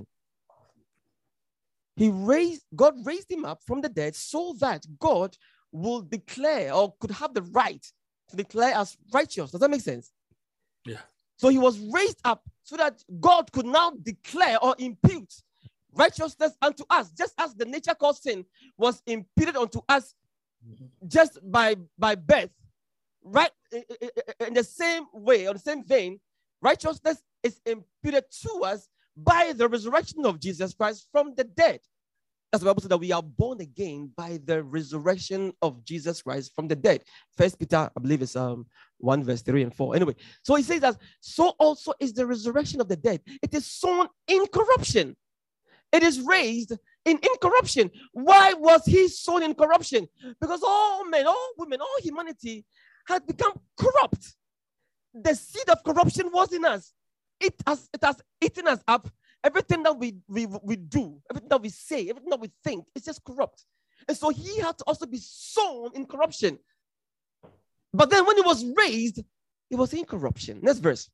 God raised him up from the dead so that God will declare or could have the right to declare us righteous. Does that make sense? Yeah. So he was raised up so that God could now declare or impute righteousness unto us, just as the nature called sin was imputed unto us just by birth. Right? In the same way, or the same vein, righteousness is imputed to us by the resurrection of Jesus Christ from the dead. That's the Bible says that we are born again by the resurrection of Jesus Christ from the dead. 1 Peter, I believe, is 1 verse 3 and 4. Anyway, so he says that so also is the resurrection of the dead. It is sown in corruption. It is raised in incorruption. Why was he sown in corruption? Because all men, all women, all humanity had become corrupt. The seed of corruption was in us. It has eaten us up. Everything that we do, everything that we say, everything that we think, it's just corrupt. And so he had to also be sown in corruption. But then when he was raised, he was in corruption. Next verse.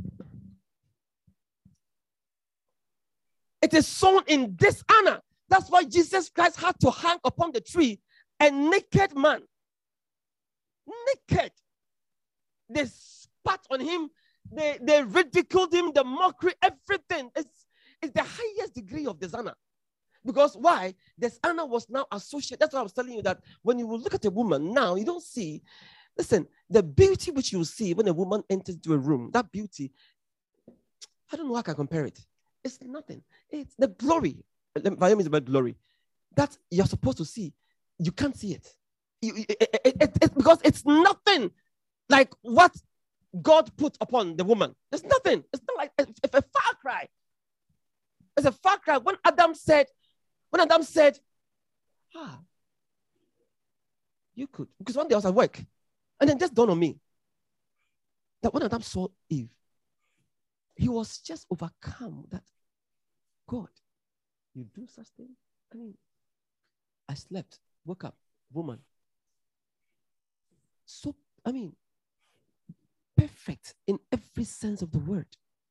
It is sown in dishonor. That's why Jesus Christ had to hang upon the tree, a naked man. Naked. They spat on him. They ridiculed him, the mockery, everything. It's the highest degree of dishonor. Because why? Dishonor was now associated. That's why I was telling you that when you will look at a woman now, you don't see, listen, the beauty which you see when a woman enters into a room, that beauty, I don't know how I can compare it. It's nothing. It's the glory. By means about glory. That you're supposed to see. You can't see it. It's because it's nothing like what God put upon the woman. There's nothing. It's not like it's a far cry. It's a far cry. When Adam said, you could. Because one day I was at work, and then just dawned on me that when Adam saw Eve, he was just overcome that God, You do such thing? I mean, I slept, woke up, woman. So, I mean, perfect in every sense of the word.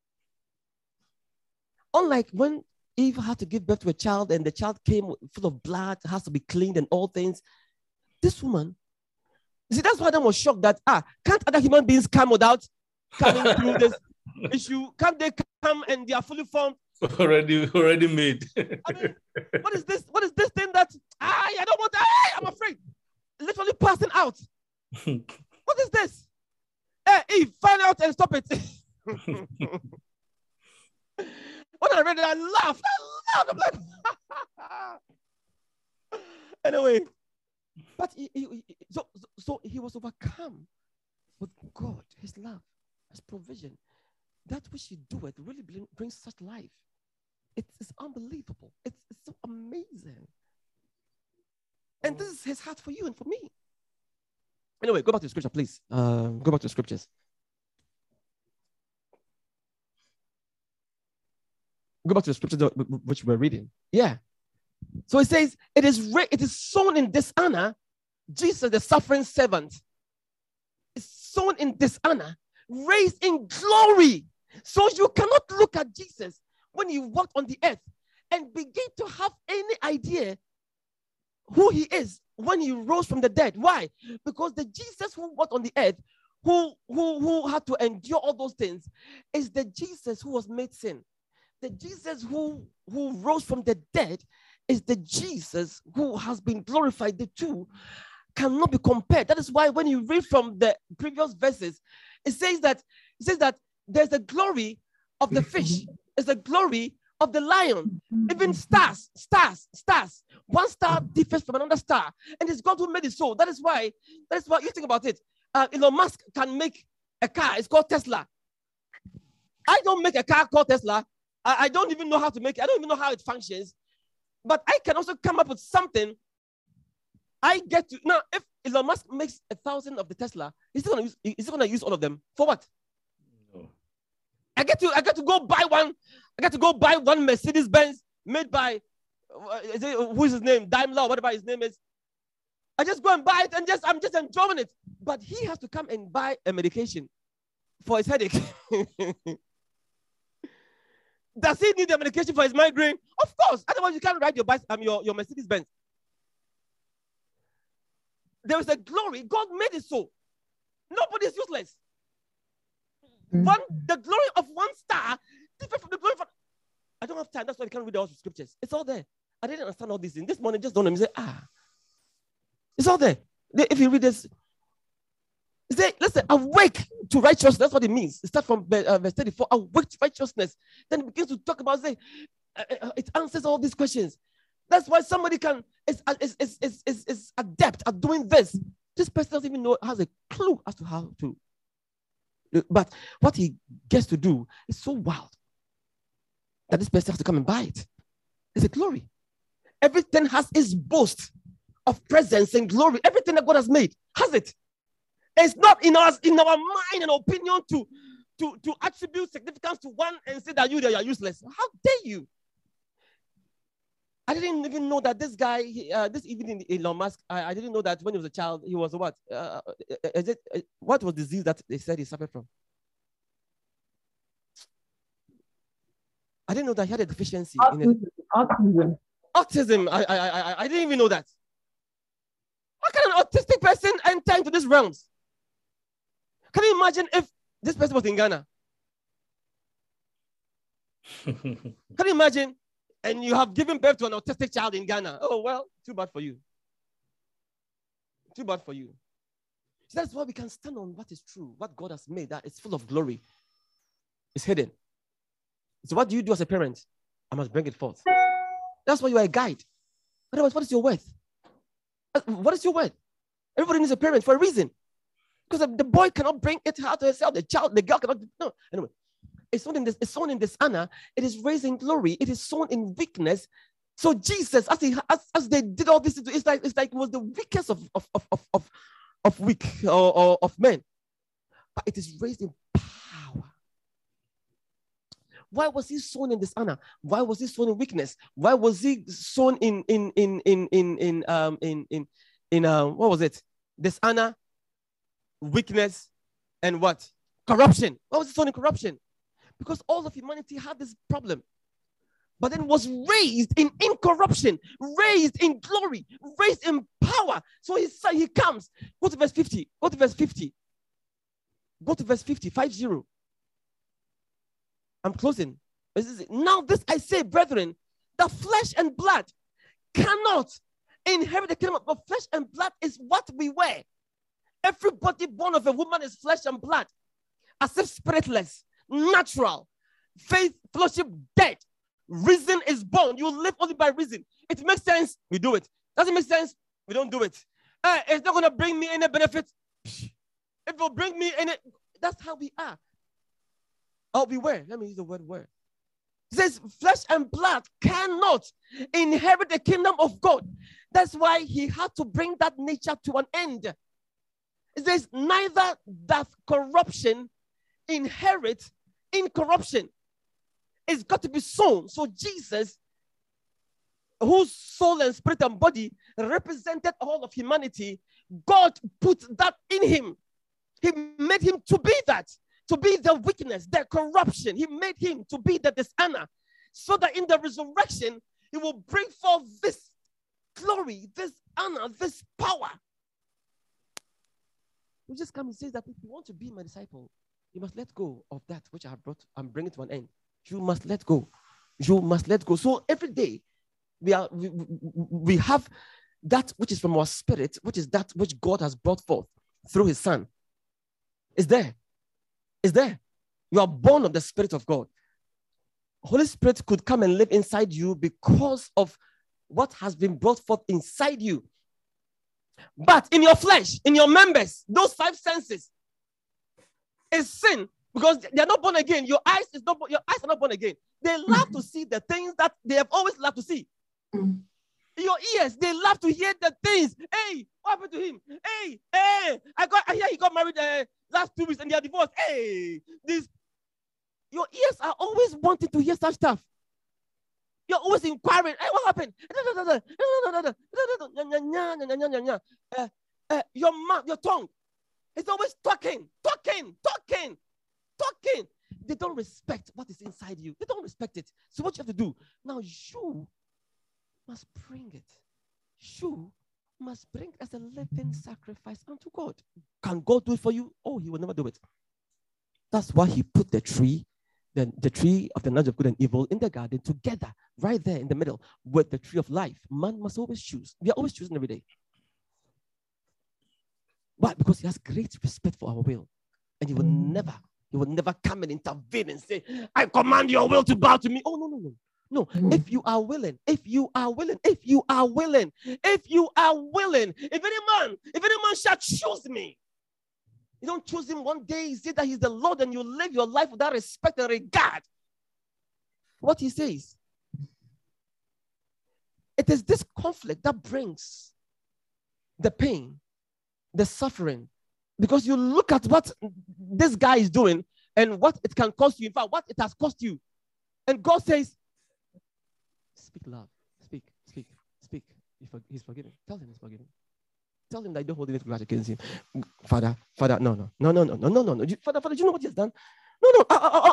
Unlike when Eve had to give birth to a child and the child came full of blood, has to be cleaned and all things. This woman, you see, that's why Adam was shocked that, can't other human beings come without coming through this issue? Can't they come and they are fully formed? Already made. I mean, what is this? What is this thing that, I don't want that, I'm afraid. Literally passing out. What is this? Hey, Eve, find out and stop it. When I read it, I laughed. I'm like, anyway. But so he was overcome with God, his love, his provision. That which he doeth really brings such life. It's unbelievable. It's so amazing. And this is his heart for you and for me. Anyway, go back to the scripture, please. Go back to the scriptures. Go back to the scripture which we're reading. Yeah. So it says, it is sown in dishonor. Jesus, the suffering servant, is sown in dishonor, raised in glory. So you cannot look at Jesus when he walked on the earth and begin to have any idea who he is when he rose from the dead. Why? Because the Jesus who walked on the earth, who had to endure all those things, is the Jesus who was made sin. The Jesus who rose from the dead is the Jesus who has been glorified. The two cannot be compared. That is why when you read from the previous verses, it says that there's a glory of the fish, there's a glory of the lion, even stars. One star differs from another star, and it's God who made it so. That is why you think about it. Elon Musk can make a car. It's called Tesla. I don't make a car called Tesla. I don't even know how to make it. I don't even know how it functions. But I can also come up with something. I get to now. If Elon Musk makes 1,000 of the Tesla, he's going to use all of them for what? No. I get to go buy one. I got to go buy one Mercedes Benz made by who's his name, Daimler, whatever his name is. I just go and buy it and I'm just enjoying it. But he has to come and buy a medication for his headache. Does he need a medication for his migraine? Of course. Otherwise, you can't ride your Mercedes Benz. There is a glory. God made it so. Nobody is useless. The glory of one star different from the glory of. I don't have time. That's why I can't read all the scriptures. It's all there. I didn't understand all these things. This morning, just dawned on me. Say, it's all there. If you read this, say, listen, awake to righteousness. That's what it means. It starts from verse 34. Awake to righteousness. Then it begins to talk about, say, it answers all these questions. That's why somebody is adept at doing this. This person doesn't even know, has a clue as to how to. But what he gets to do is so wild that this person has to come and buy it. It's a glory. Everything has its boast of presence and glory. Everything that God has made has it. It's not in our mind and opinion to attribute significance to one and say that you are useless. How dare you? I didn't even know that this guy, this evening Elon Musk, I didn't know that when he was a child, he was what? What was the disease that they said he suffered from? I didn't know that he had a deficiency. Autism. I didn't even know that. How can an autistic person enter into these realms? Can you imagine if this person was in Ghana? Can you imagine? And you have given birth to an autistic child in Ghana. Oh, well, too bad for you. Too bad for you. So that's why we can stand on what is true, what God has made, that it's full of glory. It's hidden. So what do you do as a parent? I must bring it forth. That's why you are a guide. Otherwise, what is your worth? What is your worth? Everybody needs a parent for a reason. Because the boy cannot bring it out to herself. The girl cannot. No. Anyway. It's sown in dishonor. It is raised in glory. It is sown in weakness. So Jesus, as they did all this, it's like it was the weakest of weak or of men. But it is raised in power. Why was he sown in dishonor? Why was he sown in weakness? Why was he sown in what was it? Dishonor, weakness, and what? Corruption. Why was he sown in corruption? Because all of humanity had this problem. But then was raised in incorruption, raised in glory, raised in power. So he comes. Go to verse 50. Go to verse 50. Go to verse 50, 50. I'm closing. Now this I say, brethren, the flesh and blood cannot inherit the kingdom of flesh and blood is what we were. Everybody born of a woman is flesh and blood. As if spiritless, natural, faith, fellowship, dead. Reason is born. You live only by reason. It makes sense, we do it. Doesn't make sense, we don't do it. It's not going to bring me any benefit. It will bring me any. That's how we are. Oh, we were. Let me use the word were. It says flesh and blood cannot inherit the kingdom of God. That's why he had to bring that nature to an end. It says neither doth corruption inherit incorruption. It's got to be sown. So Jesus, whose soul and spirit and body represented all of humanity, God put that in him. He made him to be that, to be the weakness, the corruption. He made him to be the dishonor, so that in the resurrection, he will bring forth this glory, this honor, this power. We just come and say that if you want to be my disciple, you must let go of that which I have brought and bring it to an end. You must let go. You must let go. So every day we have that which is from our spirit, which is that which God has brought forth through his Son. It's there. It's there. You are born of the Spirit of God. Holy Spirit could come and live inside you because of what has been brought forth inside you. But in your flesh, in your members, those five senses is sin. Because they are not born again. Your eyes are not born again. They love to see the things that they have always loved to see. Your ears, they love to hear the things. Hey, what happened to him? Hey, I hear he got married last 2 weeks and they are divorced. Hey, your ears are always wanting to hear such stuff. You're always inquiring. Hey, what happened? Your mouth, your tongue, it's always talking. They don't respect what is inside you. They don't respect it. So what you have to do now, you must bring it. You must bring it as a living sacrifice unto God. Can God do it for you? Oh, he will never do it. That's why he put the tree of the knowledge of good and evil in the garden together, right there in the middle with the tree of life. Man must always choose. We are always choosing every day. Why? Because he has great respect for our will. And he will never come and intervene and say, I command your will to bow to me. Oh, no. If you are willing, if any man shall choose me. You don't choose him one day, you say that he's the Lord, and you live your life without respect and regard. What he says. It is this conflict that brings the pain, the suffering. Because you look at what this guy is doing and what it can cost you. In fact, what it has cost you. And God says, speak love. Speak. He's forgiven. Tell him he's forgiven. Tell him that you don't hold any grudge against him. Father, no. Father, do you know what he has done? No.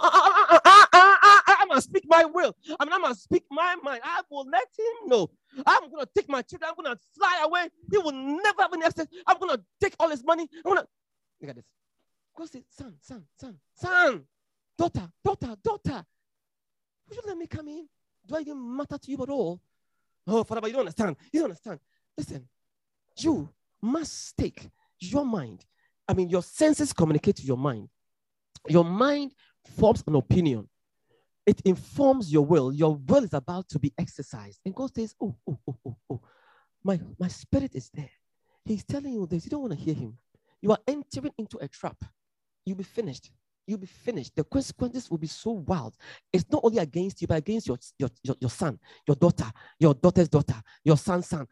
I must speak my will. I must speak my mind. I will let him know. I'm going to take my children. I'm going to fly away. He will never have any access. I'm going to take all his money. Look at this. God says, son, daughter. Would you let me come in? Do I even matter to you at all? Oh, Father, but you don't understand. Listen, you must take your mind. Your senses communicate to your mind. Your mind forms an opinion. It informs your will. Your will is about to be exercised. And God says, oh. My spirit is there. He's telling you this. You don't want to hear him. You are entering into a trap. You'll be finished. The consequences will be so wild. It's not only against you, but against your son, your daughter, your daughter's daughter, your son's son.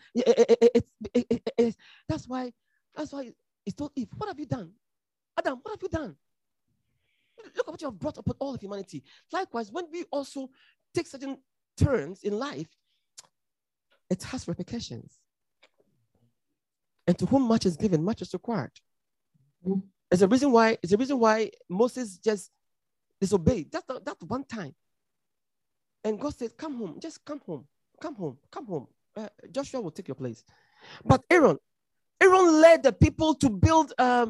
That's why he told Eve, what have you done? Adam, what have you done? Look at what you have brought upon all of humanity. Likewise, when we also take certain turns in life, it has repercussions. And to whom much is given, much is required. Mhm. It's a reason why Moses just disobeyed. That's that one time. And God said, come home, just come home. Joshua will take your place. But Aaron led the people to build a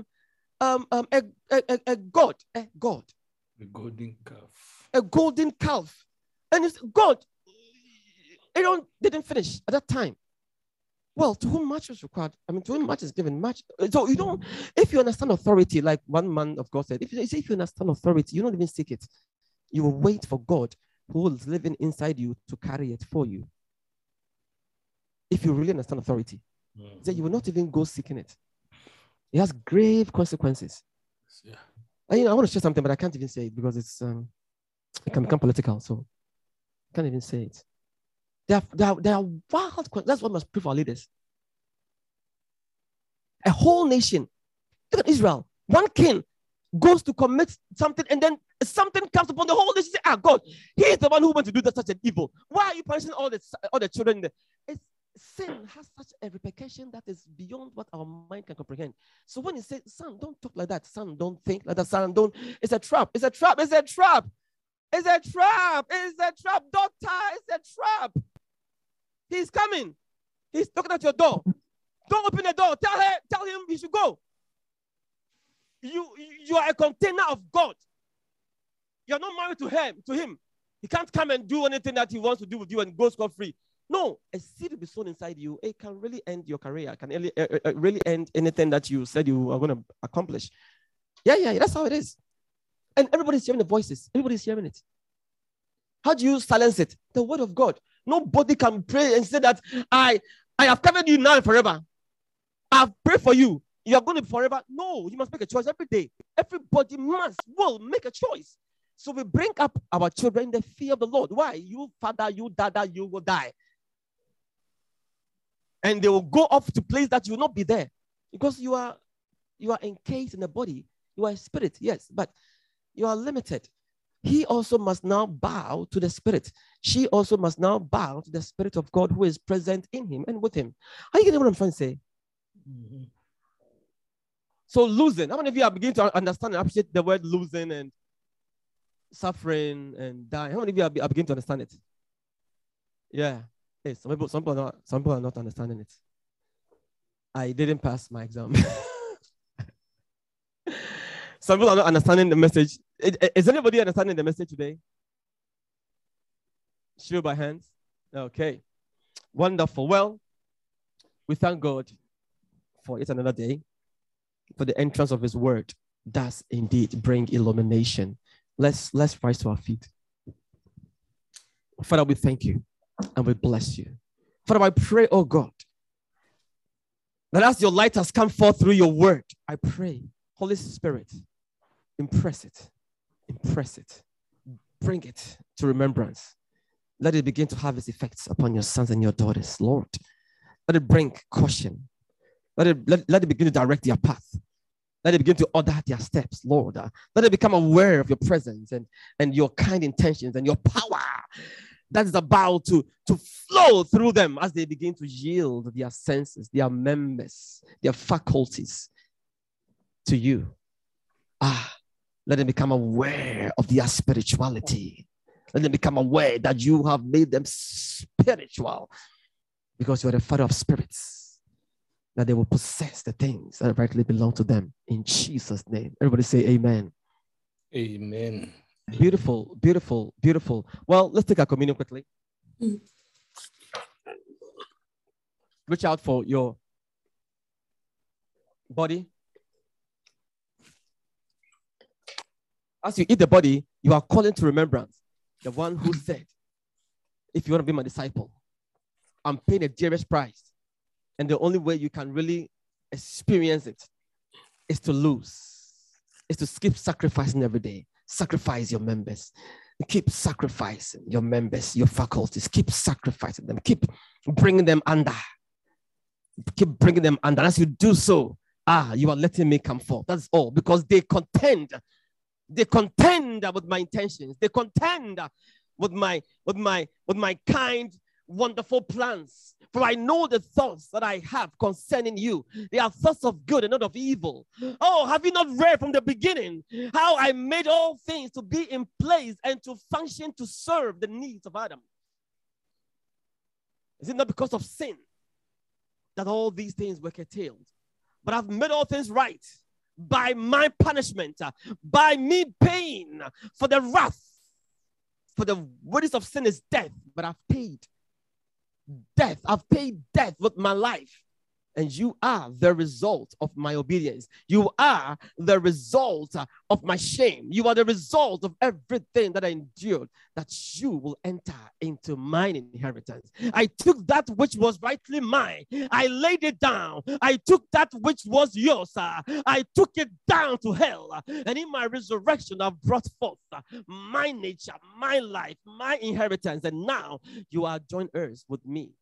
god. A golden calf. A golden calf. And it's God. Aaron didn't finish at that time. Well, to whom much is required, to whom much is given, much. So you don't, if you understand authority, like one man of God said, if you understand authority, you don't even seek it. You will wait for God who is living inside you to carry it for you. If you really understand authority, then you will not even go seeking it. It has grave consequences. Yeah. I want to share something, but I can't even say it because it can become political. So I can't even say it. There are wild. That's what must pray for our leaders. A whole nation. Look at Israel. One king goes to commit something, and then something comes upon the whole nation. Say, God, he is the one who went to do such an evil. Why are you punishing all the children? Sin has such a repercussion that is beyond what our mind can comprehend. So when you say, son, don't talk like that. Son, don't think like that. Son, don't. It's a trap. It's a trap. It's a trap. It's a trap. It's a trap. Daughter, it's a trap. He's coming. He's knocking at your door. Don't open the door. Tell him he should go. You are a container of God. You're not married to him. He can't come and do anything that he wants to do with you and go scot-free. No, a seed will be sown inside you. It can really end your career. It can really end anything that you said you are going to accomplish. Yeah, that's how it is. And everybody's hearing the voices. Everybody's hearing it. How do you silence it? The word of God. Nobody can pray and say that I have covered you now and forever. I've prayed for you. You are going to be forever. No, you must make a choice every day. Everybody will make a choice. So we bring up our children in the fear of the Lord. Why? You father, you dada, you will die. And they will go off to place that you will not be there. Because you are encased in the body. You are a spirit, yes, but you are limited. He also must now bow to the Spirit. She also must now bow to the Spirit of God who is present in him and with him. Are you getting what I'm trying to say? Mm-hmm. So losing. How many of you are beginning to understand and appreciate the word losing and suffering and dying? How many of you are beginning to understand it? Yeah. Hey, some people are not understanding it. I didn't pass my exam. Some people are not understanding the message. Is anybody understanding the message today? Show by hands. Okay. Wonderful. Well, we thank God for yet another day, for the entrance of his word does indeed bring illumination. Let's rise to our feet. Father, we thank you and we bless you. Father, I pray, oh God, that as your light has come forth through your word, I pray, Holy Spirit, impress it, bring it to remembrance. Let it begin to have its effects upon your sons and your daughters, Lord. Let it bring caution. Let it begin to direct their path. Let it begin to order their steps, Lord. Let it become aware of your presence and your kind intentions and your power that is about to flow through them as they begin to yield their senses, their members, their faculties to you. Let them become aware of their spirituality. Let them become aware that you have made them spiritual because you are the Father of spirits, that they will possess the things that rightly belong to them. In Jesus' name. Everybody say amen. Amen. Beautiful, beautiful, beautiful. Well, let's take our communion quickly. Reach out for your body. As you eat the body, you are calling to remembrance the one who said, if you want to be my disciple, I'm paying the dearest price. And the only way you can really experience it is to lose, is to keep sacrificing every day. Sacrifice your members. Keep sacrificing your members, your faculties. Keep sacrificing them. Keep bringing them under. Keep bringing them under. As you do so, you are letting me come forth. That's all. Because they contend They contend with my intentions. They contend with my kind, wonderful plans. For I know the thoughts that I have concerning you. They are thoughts of good and not of evil. Oh, have you not read from the beginning how I made all things to be in place and to function to serve the needs of Adam? Is it not because of sin that all these things were curtailed? But I've made all things right by my punishment, by me paying for the wrath. For the wages of sin is death, but I've paid death. I've paid death with my life. And you are the result of my obedience. You are the result of my shame. You are the result of everything that I endured, that you will enter into mine inheritance. I took that which was rightly mine. I laid it down. I took that which was yours. I took it down to hell. And in my resurrection, I've brought forth my nature, my life, my inheritance. And now you are joint heirs with me.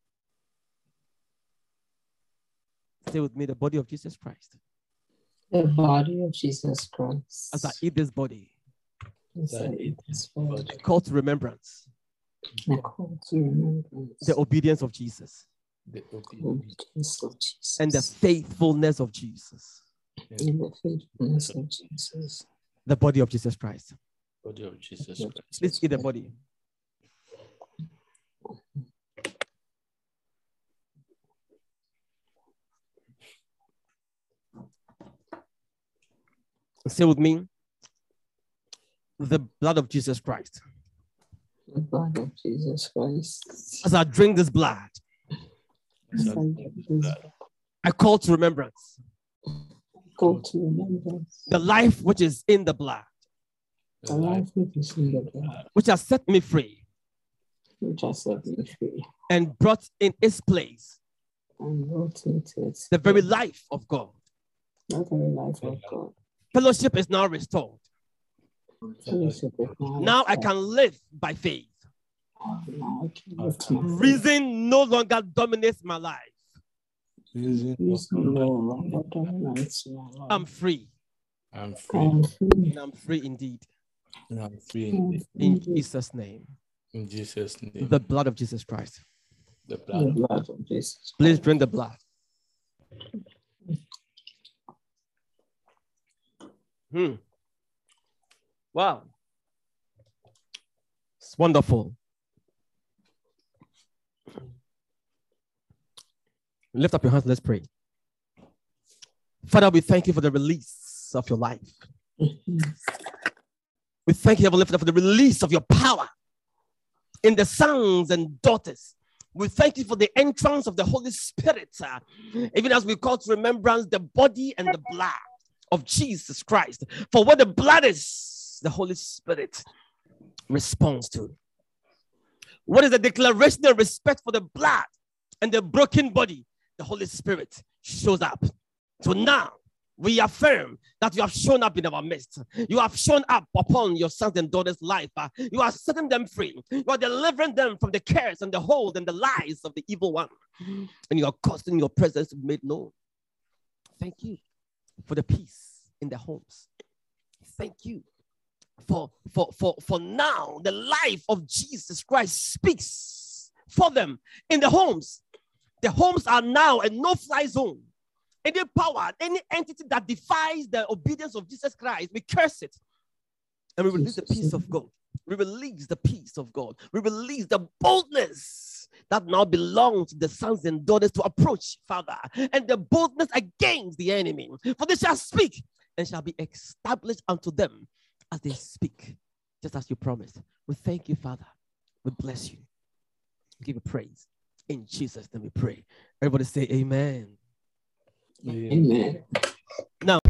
Stay with me, the body of Jesus Christ. The body of Jesus Christ. As I eat this body, As I eat this body, I call to remembrance I call to remembrance the obedience of Jesus The the obedience of Jesus and the faithfulness of Jesus. and the faithfulness of Jesus. The body of Jesus Christ. body of Jesus Christ. Please eat the body. Say with me, the blood of Jesus Christ. The blood of Jesus Christ. As I drink this blood, As I drink this I call to remembrance call to remembrance the life which is in the blood, the life which is in the blood, which has set me free which has set me free, and brought in its place and brought into it the very life of God. the very life of God. Fellowship is now restored. Fellowship is Now I can live by faith. Now I can live to my faith. Reason no longer dominates my life. Reason no longer dominates my life. I'm free. I'm I free. am free. And I'm free indeed. And I'm free I am In free. Jesus' name. in Jesus' name. The blood of Jesus Christ. The The blood. blood of Jesus. Please drink the blood. Wow. It's wonderful. Lift up your hands. Let's pray. Father, we thank you for the release of your life. We thank you, Heavenly Father, for the release of your power in the sons and daughters. We thank you for the entrance of the Holy Spirit, even as we call to remembrance the body and the blood of Jesus Christ. For what the blood is, the Holy Spirit responds to. What is the declaration of respect for the blood and the broken body? The Holy Spirit shows up. So now we affirm that you have shown up in our midst. You have shown up upon your sons and daughters' life. You are setting them free. You are delivering them from the cares and the hold and the lies of the evil one. And you are causing your presence to be made known. Thank you for the peace in the homes. Thank you for now the life of Jesus Christ speaks for them in the homes. The homes are now a no-fly zone. Any power, any entity that defies the obedience of Jesus Christ, we curse it. And we release the peace of God. We release the peace of God. We release the boldness that now belongs to the sons and daughters to approach Father. And the boldness against the enemy. For they shall speak and shall be established unto them as they speak, just as you promised. We thank you, Father. We bless you. We give you praise. In Jesus' name we pray. Everybody say amen. Amen. Now,